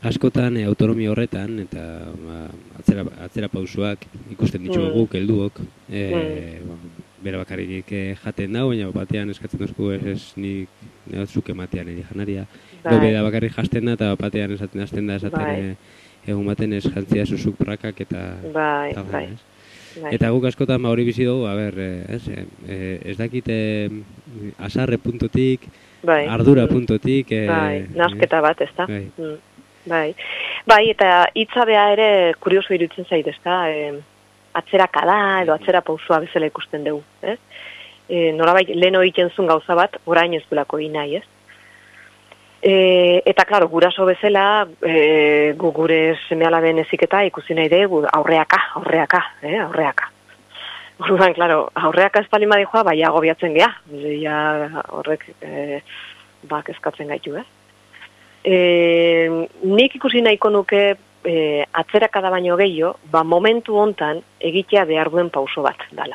askotan e, autonomia horretan eta ba, atzera, atzera pausuak ikusten ditugu Mm. guk helduok e, Mm. ba, bera bakarrik e, jaten dago, baina batean eskatzen duzku ez, ez nik zuk ematean eri janaria. Bai. Bai. Bera bakarrik jasten da eta batean esaten hasten da esaten Bai. e, egun baten ez jantzia zuzuk prakak eta Bai, eta, bai. ez? Bai. Eta guk askotan ba hori bizi dugu, a ber, eh, ez, eh, ez dakit eh, asarre puntotik, Bai. ardura puntotik, eh, Bai, nasketa bat, ez da? Bai. Mm. Bai. Bai, eta hitzabea ere kurioso iruditzen zait, ez da? E, atzerakada edo atzera pausua bezala ikusten dugu, ez? E, nolabait, lehen egiten zuen gauza bat, orain ez duelako egin nahi, ez? E, eta, klaro, guraso bezala, e, gu gure seme-alaben eziketa ikusi nahi dugu aurreaka, aurreaka, eh, aurreaka. Orduan, klaro, aurreaka espalin badijoa, bai agobiatzen geha. Ja, horrek, e, ba, kezkatzen gaitu, ez? E, nik ikusi nahiko nuke e, atzerakada baino gehiago, ba, momentu hontan egitea behar duen pauso bat dala.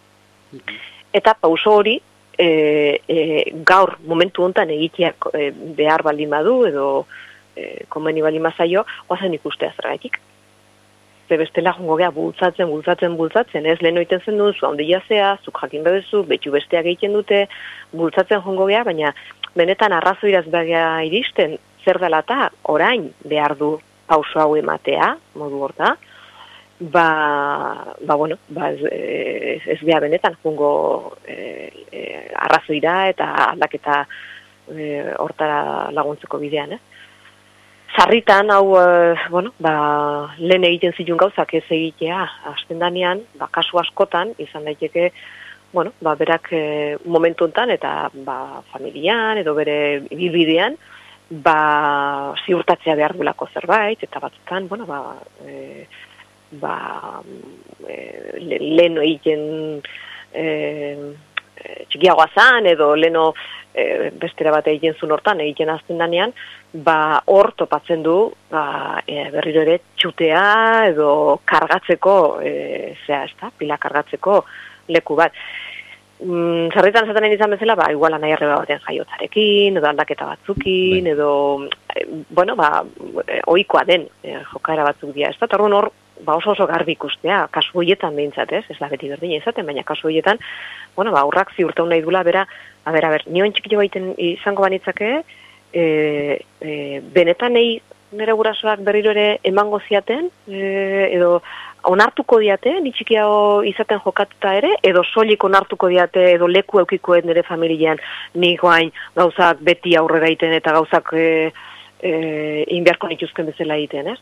Eta pauso hori, e, e, gaur momentu hontan egitea e, behar baldin badu, edo e, konbeni baldin bazaio, oazen ikustea zergaitik. Ze bestela jongo geha bultzatzen, bultzatzen, bultzatzen, ez lehen oiten zen duen, zu handia zea, zuk jakin bedezu, betxu besteak egiten dute, bultzatzen jongo geha, baina benetan arrazoiraz behar iristen, zer dela eta orain behar du pauso hau ematea, modu horta, ba, ba bueno, ba ez, ez, ez behar benetan jongo e, e, arrazoira eta aldaketa e, hortara laguntzeko bidean, eh? Sarritan, hau, e, bueno, ba, lehen egiten zituen gauzak ez egitea, hasten danean, ba, kasu askotan, izan daiteke, bueno, ba, berak e, momentu hontan eta ba, familian edo bere ibilbidean, ba, ziurtatzea behar duelako zerbait, eta batzutan, bueno, ba, e, ba, e, lehen egiten e, e, txikiagoa zan, edo leno e, bestera bat egiten zuen hortan, egiten azten danean, ba, hor topatzen du, ba, e, berriro ere txutea, edo kargatzeko, e, zea, ez da, pila kargatzeko leku bat. Mm, zerritan zaten nahi izan bezala, ba, igual nahi arreba baten jaiotzarekin, edo aldaketa batzukin, Bai. edo, e, bueno, ba, e, ohikoa den e, jokaera batzuk dira. Ez da, torrun hor, ba, oso oso garbi ikustea, kasu horietan behintzat, ez? Ez da beti berdina izaten, baina kasu horietan, bueno, ba, aurrak ziurtau nahi dula, bera, a ber, a ber, nioen txikio baiten izango banitzake, e, e, benetan nahi nire gurasoak berriro ere emango ziaten, e, edo onartuko diate, ni txikiago izaten jokatuta ere, edo soilik onartuko diate, edo leku eukikoen nire familian, ni guain gauzak beti aurrera egiten eta gauzak e, e, inbiarko nituzken bezala egiten, ez?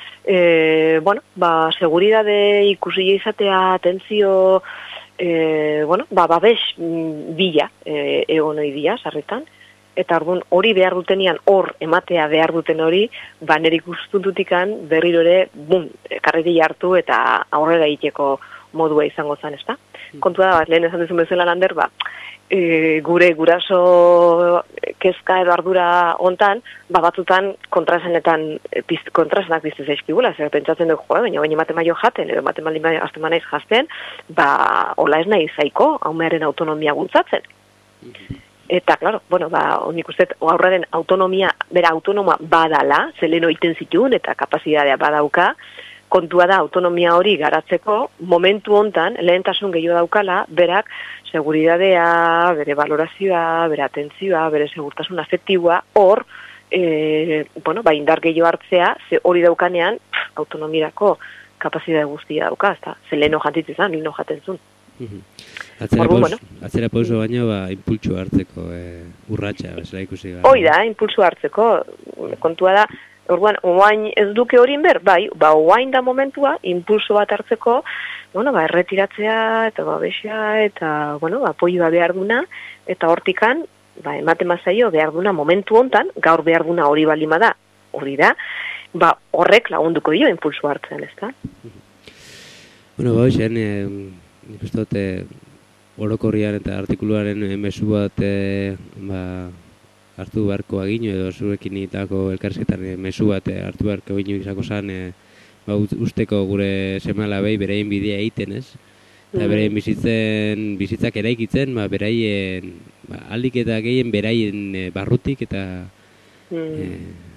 E, bueno, ba, seguridade ikusi izatea, atentzio, e, bueno, ba, babes bila e, egon hori dia, sarretan, eta orduan hori behar dutenian, hor ematea behar duten hori, ba nire ikustututikan berriro ere, bum, karreti hartu eta aurrera egiteko modua izango zen, ezta? Kontua da, bat, lehen esan duzun bezala lander, ba, e, gure guraso kezka edo ardura hontan, ba batzutan kontrasenetan, pizt, kontrasenak biztu zaizkigula, zer pentsatzen dugu, jo, baina baina ematen maio jaten, edo ematen baldin baina azten manaiz jazten, ba, hola ez nahi zaiko, haumearen autonomia gultzatzen. Eta, klaro, bueno, ba, nik uste, aurraren autonomia, bera autonoma badala, zeleno iten zituen eta kapazitatea badauka, kontua da autonomia hori garatzeko, momentu hontan, lehentasun gehiago daukala, berak, seguridadea, bere valorazioa, bere atentzioa, bere segurtasun afektiboa, hor, e, bueno, ba, indar gehiago hartzea, ze hori daukanean, autonomirako kapazitatea guztia dauka, ezta, zeleno jantitzen, lino jaten zuen. Atzera, Orduan, paus, bueno. atzera pauso baina ba, impultsu hartzeko e, urratsa, bezala ikusi gara. Hoi da, impulsu hartzeko, kontua da, orduan, oain ez duke horin ber, bai, ba, oain da momentua, impulso bat hartzeko, bueno, ba, erretiratzea, eta babesea, eta, bueno, ba, apoioa behar duna, eta hortikan, ba, ematen mazaio behar duna momentu hontan, gaur behar duna hori balima da, hori da, ba, horrek lagunduko dio impulsu hartzen, ez da? Bueno, ba, hoxen, e, nik uste dut, e, orokorrian eta artikuluaren e, mezu bat e, ba, hartu beharko agino, edo zurekin itako elkarrizketan e, mezu bat e, hartu beharko agino izako zan, e, ba, usteko gure seme-alabei bereien bidea egiten, ez? Eta bereien bizitzen, bizitzak eraikitzen, ba, beraien, ba, aldik eta gehien beraien e, barrutik eta Mm. e,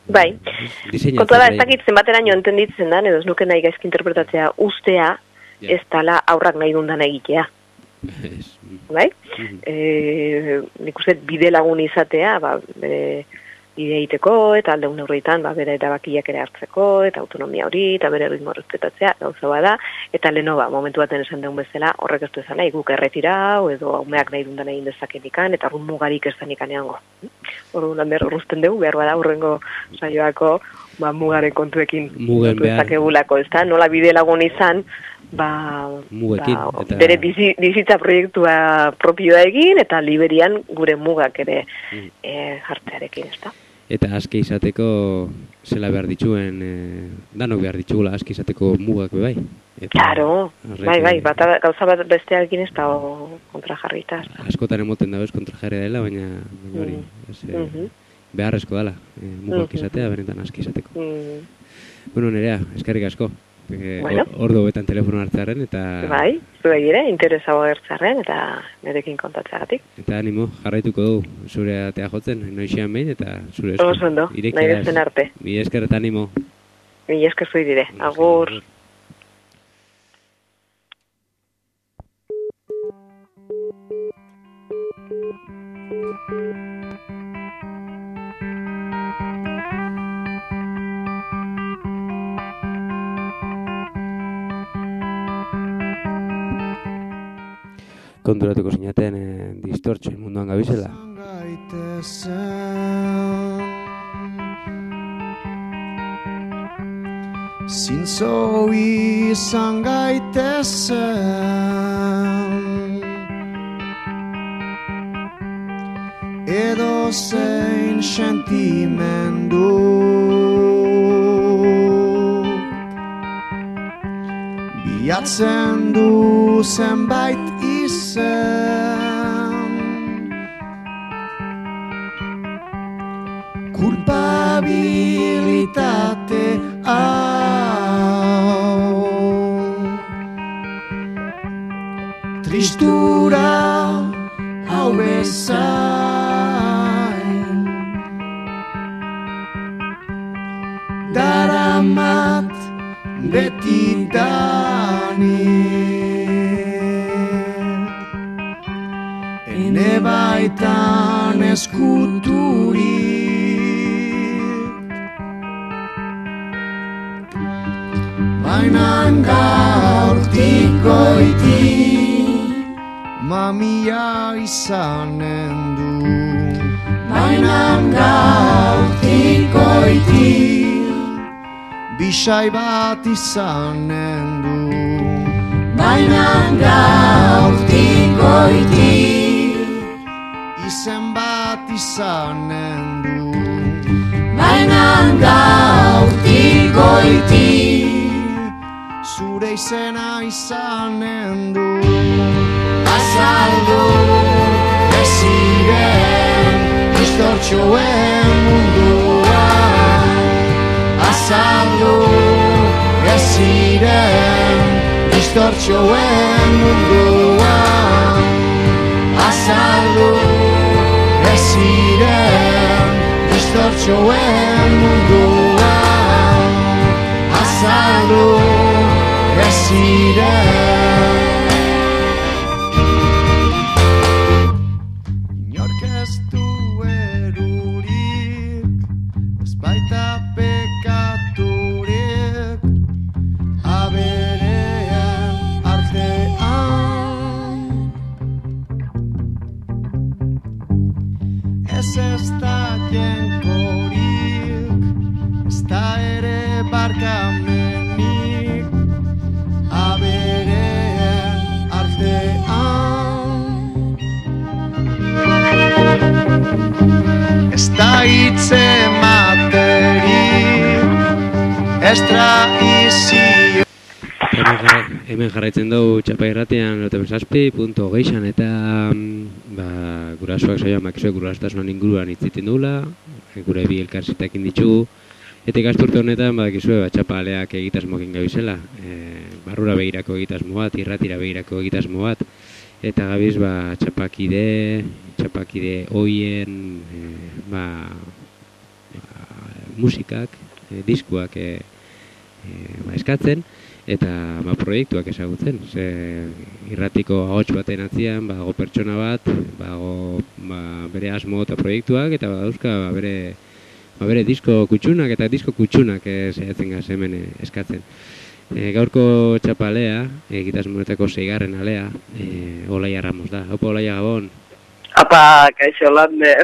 Bai, Diseinatzen kontua da, ez bai. dakit zenbateraino entenditzen dan, edo ez nuke nahi gaizki interpretatzea, ustea Ja. ez dala aurrak nahi dundan egitea. Ez, Bai? Mhm. E, nik uste bide lagun izatea, ba, bere bide egiteko, eta aldeun neurritan, ba, bere erabakiak ere hartzeko, eta autonomia hori, eta bere ritmo respetatzea, gauza bada, eta leno, ba, momentu baten esan deun bezala, horrek ez du esan nahi, guk erretirau, edo umeak nahi dundan egin dezakenikan, eta arrun mugarik ez da nikan eango. Orduan behar urruzten dugu, behar bada urrengo saioako, ba, mugaren kontuekin Mugen lotu behar. dezakegulako, ez da, nola bide lagun izan, ba, Mugekin, ba, eta- bere bizi, bizitza proiektua propioa egin, eta liberian gure mugak ere Mm. e, jartzearekin, ez da. Eta aske izateko zela behar dituen, e, danok behar ditugula aske izateko mugak be bai. Eta Claro, horrek, bai, bai, eh, bata, gauza bat bestearekin ez da kontra jarrita, ez da. askotan emoten dago ez kontrajarria dela, baina, baina hori, ez, e, Mhm. beharrezko dela, e, mugak Mhm. izatea, benetan aske izateko. Mm, Bueno, Nerea, eskerrik asko. E, Bueno. Ordu betan telefono hartzearen, eta bai, zuei ere, interesago gertzarren, eta nerekin kontatzeagatik. eta animo, jarraituko dugu, zure atea jotzen, noixian behin, eta zure esku. Oso ondo, Irekia nahi ez. dezen arte. Mila esker eta animo. Mila esker zuei dire, agur. Konturatuko zinaten e, distortxo munduan gabizela. Zintzo izan gaitezen, edo zein sentimendu, bilatzen du zenbait izen, kulpabilitate hau, tristura hau bezain, daramat betidanik, ene baitan eskuturik, bainan gaurtik goitik mamia izanen du, bainan gaurtik goitik bisai bat izanen du, bainan gaurtik goitik izen bat izanen du, bainan gaurtik goitik zure izena izanen du. Azaldu ez ziren distortxoen munduan, azaldu ez ziren distortxoen munduan, azaldu ez ziren distortxoen munduan, azaldu ez ziren. Inork ez du erurik, ez baita pekaturik, abereen artean. Ez ez da jenkorik, ez da ere barkamenik, abereen artean. Ez da hitze materik, ez traizio. Hemen, jarra, hemen jarraitzen dugu txapa irratean lotebezazpi punto geixan eta mm, ba, gurasoak saioan makizuek gurasotasunan inguruan itziten dugula, gure bi elkarzitakin ditugu, eta ikasturte honetan badakizue ba, txapa aleak egitasmokin gabizela, e, barrura begirako egitasmo bat, irratira begirako egitasmo bat, eta gabiz ba, txapakide, txapakide hoien e, ba, ba, musikak, e, diskuak e, e, ba, eskatzen, eta ba, proiektuak ezagutzen. Ze, irratiko ahots baten atzian, ba, go pertsona bat, ba, go, ba, bere asmo eta proiektuak, eta ba, dauzka ba, bere, ba, bere disko kutxunak eta disko kutxunak e, saiatzen gaz hemen e, eskatzen. E, gaurko txapalea, egitasmoetako seigarren alea, e, Olaia Ramos da. Opa, Olaia, Gabon. Apa, kaixo Lander.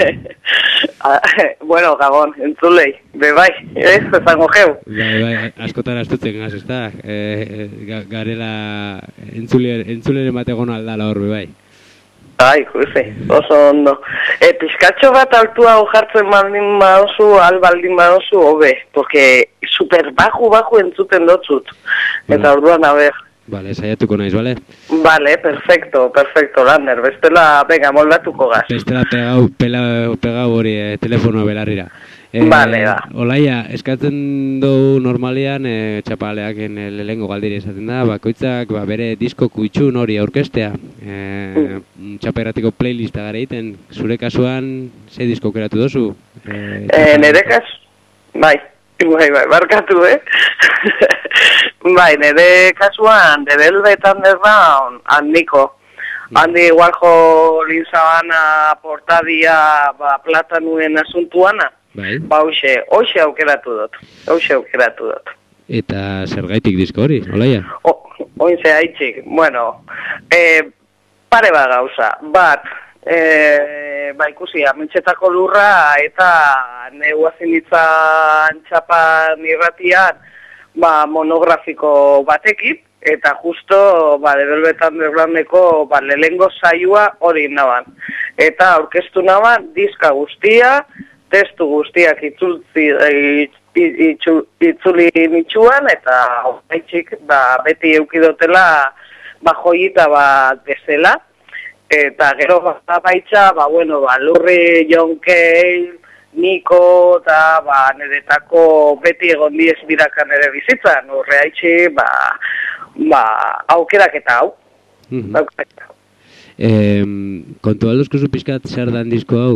Bueno, Gabon, entzulei, bebai, ez, ezango geu. Bai, bai, askotan astutzen gaz, ez da? E, e, garela entzuleren bat egon aldala hor, bebai. Bai, juze, oso ondo. E, pizkatxo bat altua jartzen baldin badozu, albaldin badozu, hobe, porque super baju, baju entzuten dotzut. Eta bueno, orduan, a ber. Vale, saiatuko naiz, vale? Vale, perfecto, perfecto, Lander. Bestela, venga, moldatuko gaz. Bestela pegau, pela, pegau hori eh, telefono belarrira. Eh, vale, da. Olaia, eskatzen du normalian e, txapaleaken e, lehengo galdiri esaten da, bakoitzak ba, bere disko kutxun hori aurkestea. E, mm. Txaperatiko playlista gara egiten, zure kasuan, ze disko aukeratu dozu? E, e, nere kas... Bai, bai, bai, barkatu, eh? Bai, nere kasuan, The Velvet Underground, handiko. Handi Warhol Linzabana portadia ba, platanuen asuntuana. Bai. Ba, hoxe, hoxe aukeratu dut. Hoxe aukeratu dut. Eta zergaitik disko hori, Olaia? Ointze haitxik, bueno, e, pare bat gauza. Bat, e, ba ikusi, amentxetako lurra eta neuazin ditzan txapan irratian ba, monografiko batekin, eta justo ba, The Velvet Undergroundeko ba, lehengo saioa hori naban. Eta aurkeztu naban diska guztia, testu guztiak itzultzi, itzuli nitxuan, eta haitxik ba, beti eukidotela ba, joita bat bezala. Eta gero ba, baitza, ba, bueno, ba, Lurri, John Cale, Niko, eta ba, niretako beti egon diez birakan ere bizitzan. Horre haitxi, ba, ba, aukerak eta hau. Mm-hmm. Aukerak. Eh, kontu alduzko pizkat zer dan disko hau?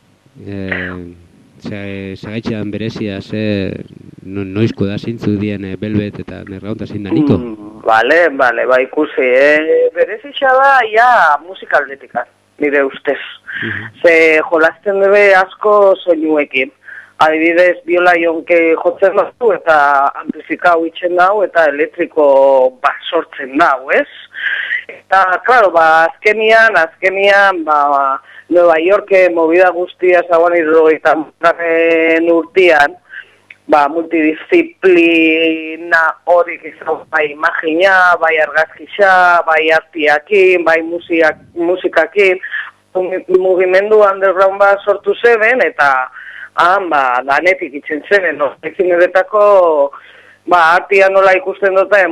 Zagaitxean berezia, ze no, noizko da zintzu dien e, Velvet eta Underground zein da Niko? Mm, vale, vale, ba ikusi, e, berezia da, ja, musikaldetika, nire ustez. Uh-huh. Ze jolazten dube asko soinuekin. Adibidez, biola jonke jotzen dut eta amplifikau itxen dau eta elektriko bat sortzen dau, ez? Eta, klaro, ba, azkenian, azkenian, ba, Nueva Yorke movida guztia zagoan irrogeita margarren urtian, ba, multidisciplina horik izan, bai imagina, bai argazkixa, bai artiakin, bai musiak, musikakin, mugimendu underground bat sortu zeben, eta han, ba, danetik itzen zeben, no? Ekin edetako, ba, artia nola ikusten dute,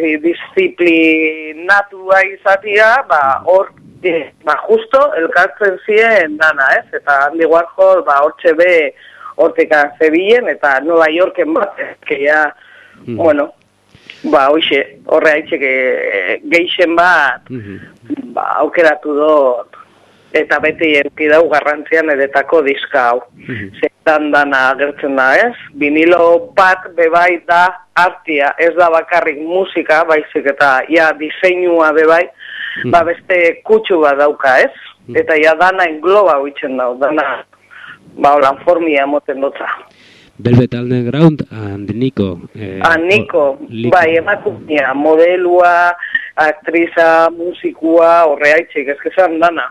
multidisciplinatua izatia, ba, hor, ba, justo, elkartzen ziren dana, ez? Eta Andy Warhol, ba, hortxe be, hortika zebilen, eta Nueva Yorken bat, que ya, mm. bueno, ba, hoxe, horre haitxek geixen bat, mm-hmm. ba, aukeratu dut, eta beti eukidau garrantzian edetako diska hau. Mm-hmm. Zetan dana agertzen da, ez? Vinilo bat bebai da artia, ez da bakarrik musika, baizik eta ja diseinua bebai, mm-hmm. ba beste kutsu bat dauka, ez? Mm-hmm. Eta ja dana engloba huitzen dau, dana ba holan formia moten dutza. Velvet Underground and Niko. Eh, and Niko, bai, emakumia, modelua, aktriza, musikua, horre haitxik, ezkezan dana.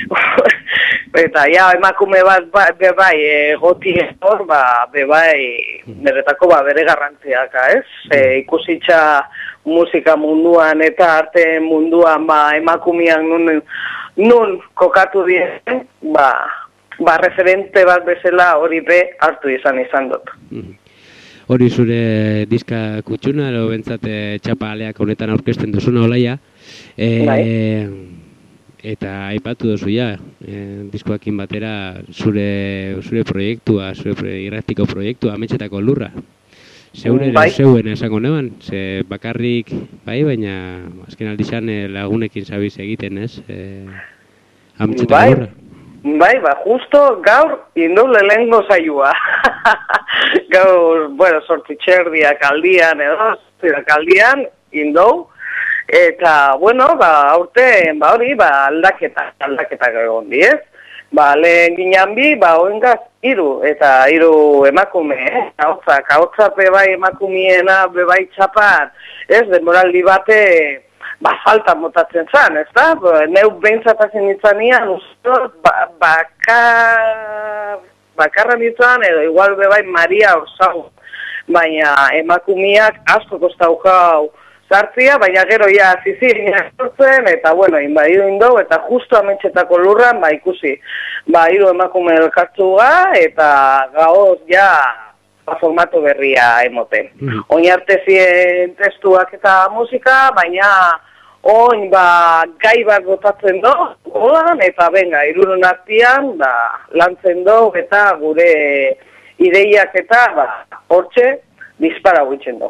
Eta ja, emakume bat ba, bebai, e, goti hor, ba, bebai, niretako ba, bere garrantziaka, ez? E, ikusitza musika munduan eta arte munduan ba, emakumeak nun, nun kokatu dien, ba, ba, referente bat bezala hori be hartu izan izan dut. Hori zure diska kutxuna, ero bentsate txapa aleak honetan aurkezten duzuna, Olaia. E, bai. Eta aipatu duzu ja, e, diskoakin batera zure, zure proiektua, zure pro, irratiko proiektua, ametxetako lurra. Zeure bai. Zeuen esango neban, ze bakarrik, bai, baina azken aldizan lagunekin zabiz egiten, ez? E, ametxetako bai. lurra. Bai, ba, justo gaur indule lehengo saioa. gaur, bueno, sortzitxerdiak aldian edo, zirak aldian, indou, eta, bueno, ba, aurten, ba, hori, ba, aldaketa, aldaketak egon diez. Ba, lehen ginean bi, ba, oengaz, hiru eta hiru emakume, eh? Hautzak, hautzak bebai emakumiena, bebai txapan, ez, demoraldi bate, ba, falta motatzen zan, ez da? Neu behintzatazen itzanian, uste, ba, bakar, bakarra nintzen, edo igual bebai Maria Orzau, baina emakumiak asko kostaukau sartzia, baina gero ja ziziriak sortzen, eta bueno, inbadiru indou, eta justu ametxetako lurran, ba ikusi, ba hiru emakume elkartzuga, eta gaoz ja ba, formatu berria emoten. Mm. Oin arte zien testuak eta musika, baina oin ba gai bat botatzen do, holan, eta benga, hirurun artean, ba, lantzen do, eta gure ideiak eta, ba, hortxe, dispara guitzen do.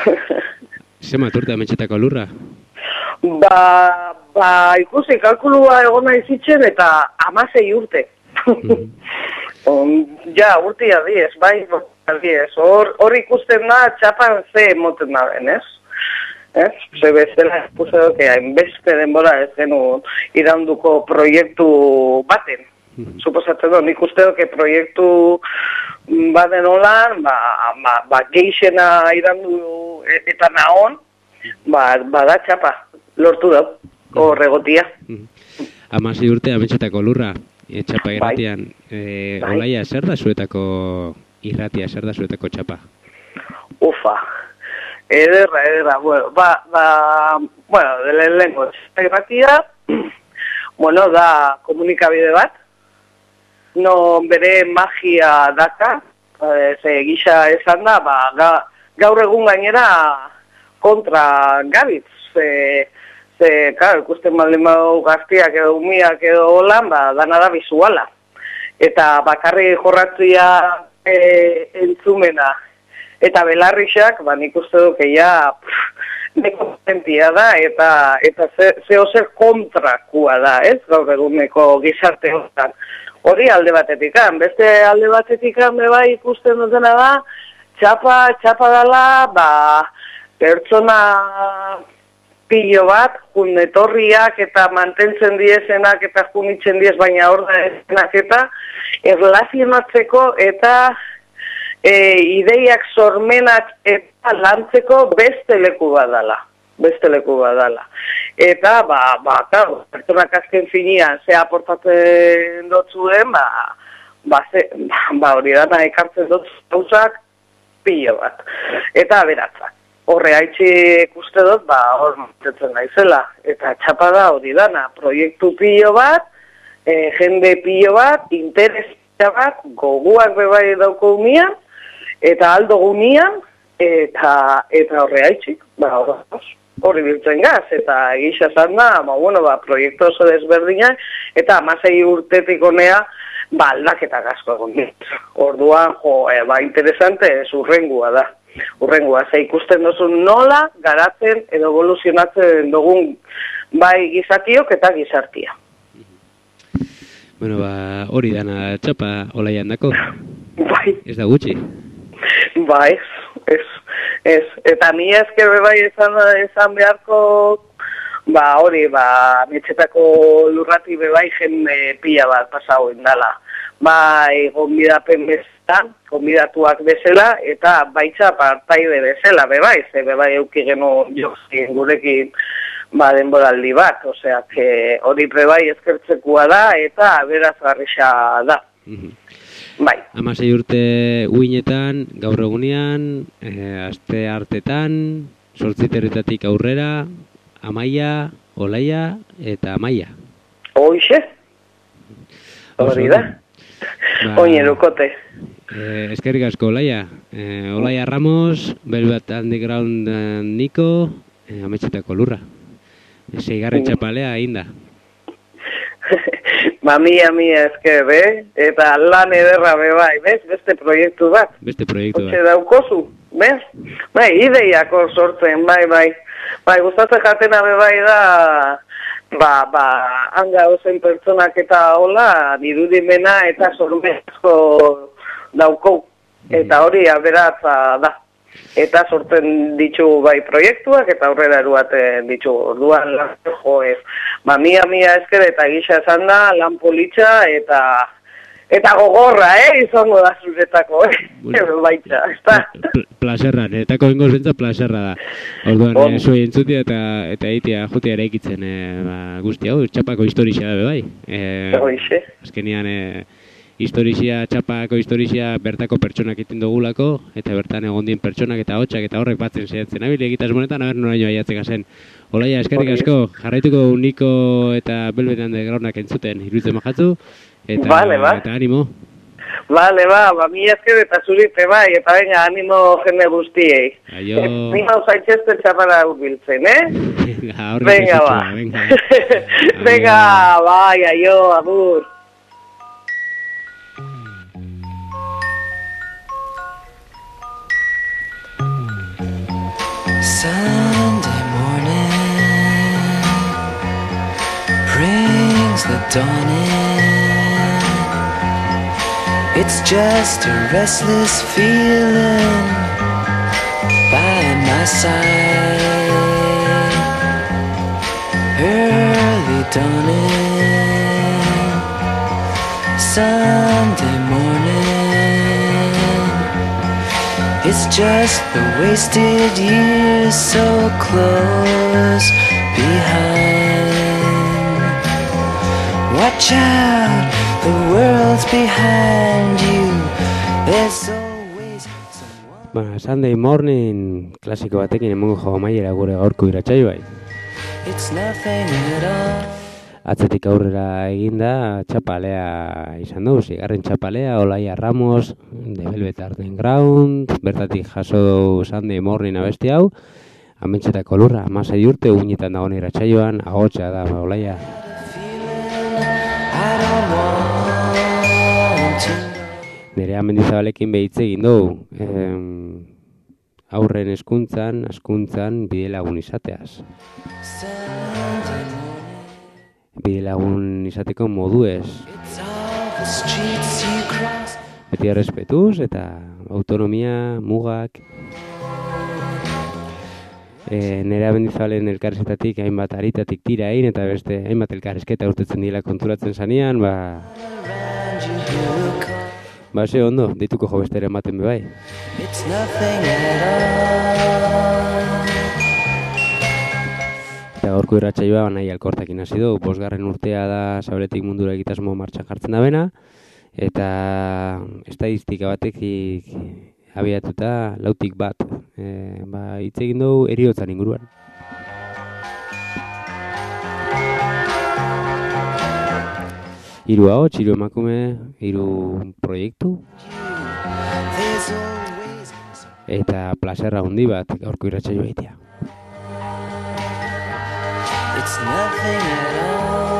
Zema turte ametxetako lurra? Ba, ba, ikusi, kalkulua egona izitzen eta amasei urte. Mm. um, ja, urti adiez, bai, adiez. Hor, hor ikusten da, txapan ze emoten da ben, ez? Ez? Ze bezala, ikusten que hainbeste denbora ez genuen iranduko proiektu baten. Mm. Suposatzen do, nik uste que proiektu baden holan, ba, ba, ba geixena irandu eta naon, ba, bada txapa, lortu da, horregotia. Hamasei urte ametxetako lurra, e, txapa irratian, bai. E, bai. Olaia, zer da zuetako irratia, zer da zuetako txapa? Ufa, ederra, ederra, bueno, ba, ba, bueno, dele lengo, txapa irratia, bueno, da komunikabide bat, no bere magia daka, ze gisa esan da, ba, ga, gaur egun gainera kontra gabitz, ze, ze, klar, ikusten baldin badu gaztiak edo umiak edo holan, ba, dana da bizuala. Eta bakarri jorratzia e, entzumena eta belarrixak, ba, nik uste duke ja, neko zentia da, eta, eta ze, zeo zer kontrakua da, ez, gaur eguneko gizarte honetan. Hori alde batetikan, beste alde batetikan beba ikusten dutena da, txapa, txapa dala, ba, pertsona pilo bat, junnetorriak eta mantentzen diezenak eta junitzen diez, baina hor da ezenak eta erlazionatzeko eta e, ideiak sormenak eta lantzeko beste leku badala. Beste leku badala. Eta, ba, ba, claro, pertsonak azken finian, ze aportatzen dotzuen, ba, ba, ze, ba, hori dana ekartzen dotzuen gauzak, pilo bat. Eta aberatzak. Horre haitxe ikuste dut, ba, hor mantetzen naizela. Eta txapa da hori dana, proiektu pilo bat, e, jende pilo bat, interes pilo bat, goguak bebai dauko unian, eta aldo gunian, eta, eta horre haitxe, ba, hori hori biltzen gaz, eta egisa zan da, ba, bueno, ba, proiektu oso desberdinak, eta amasei urtetik honea, ba, aldaketak asko egon dit. Orduan, jo, e, ba, interesante, ez urrengua da. Urrengua, ze ikusten duzu nola garatzen edo evoluzionatzen dugun bai gizakiok eta gizartia. Bueno, ba, hori dana txapa Olaian dako. Bai. Ez da gutxi. Bai, ez, ez. Eta ni esker bai esan, esan beharko, ba, hori, ba, metxetako lurrati bebai jende pila bat pasau indala. Bai, gonbidapen bezala, gonbidatuak bezala, eta baitza partaide bezala, bebai, ze bebai euki geno jozien gurekin, ba, denboraldi bat, osea, que hori bebai eskertzekua da, eta berazgarrisa da. Mm-hmm. Bai. Hamasei urte uinetan, gaur egunean, e, aste hartetan, sortziterretatik aurrera, Amaia, Olaia eta Amaia. Hoixe? Hori da? Ba, oin erukote. Eh, eskerrik asko, Olaia. Eh, Olaia Ramos, Velvet Underground Niko, eh, ametxetako lurra. Seigarren txapalea ainda. Ba, mia, mia esker, eh? Eta lan ederra bebai, bez? Beste proiektu bat. Beste proiektu bat. Otxe daukozu, bez? Bai, ideiako sortzen, bai, bai. Bai, gustatzen jatena bebai da, ba, ba, hanga ozen pertsonak eta hola, dirudimena eta sormezko dauko Eta hori aberatza da. Eta sortzen ditugu bai proiektuak eta aurrera eruaten ditugu. Orduan lan jo ez. Ba, mia mia esker eta gisa esan da, lan politxa eta eta gogorra, eh, izango da zuretako, eh, bueno, baitza, ezta? Plaserra, netako ingoz bentsa plaserra da. Orduan, bon. eh, zoi entzutia eta eta eitea jotea eraikitzen eh, ba, guzti hau, txapako historia da be bai. Eh, Hoixe. Azkenian, eh, historia, txapako historia bertako pertsonak iten dugulako, eta bertan egon dien pertsonak eta hotxak eta horrek batzen zehatzen. Abili egitas monetan, aber noraino aiatzeka zen. Olaia, eskerrik asko, jarraituko Niko eta Belbetan de Graunak entzuten, iruditzen majatzu. Eta, vale, ba. eta animo. Vale, ba, ba, mi esker eta zurite bai, eta venga, animo jende guztiei. Aio. Nima usaitxesten txapara urbiltzen, eh? Venga, horrek venga, ba. Venga, venga, bai, aio, agur. Sunday morning brings the dawn in. It's just a restless feeling by my side. Early dawning, Sunday morning. It's just the wasted years so close behind. Watch out, the world's behind you. There's always someone. Ba, Sunday morning klasiko batekin emongo jo maiera gure gaurko iratsaio bai. It's nothing at all. Atzetik aurrera eginda txapalea izan du, zigarren txapalea, Olaia Ramos, de Velvet Underground, bertatik jaso du Sunday morning abesti hau, amentsetako lurra, amasei urte, uinetan dagoen iratsaioan, ahotsa da, ba, Olaia. Nerea Mendizabalekin behitze egin dugu, em, aurren hezkuntzan, askuntzan, bidelagun izateaz. Bidelagun izateko moduez. Beti errespetuz eta autonomia, mugak. E, Nerea Mendizabalen elkarrizketatik hainbat aritatik tira egin eta beste hainbat elkarrizketa urtetzen dira konturatzen zanean, ba... Ba, ze ondo, dituko jo bestera ematen be bai. Eta gaurko irratsaioa nahi alkortakin hasi du, bosgarren urtea da Sabeletik mundura egitasmo martxan jartzen da bena, eta estadistika batetik abiatuta lautik bat, e, ba, hitz egin dugu heriotzan inguruan. Hiru ahots, hiru emakume, hiru proiektu, eta plaserra handi bat gaurko irratsaioa egitea. It's nothing at all.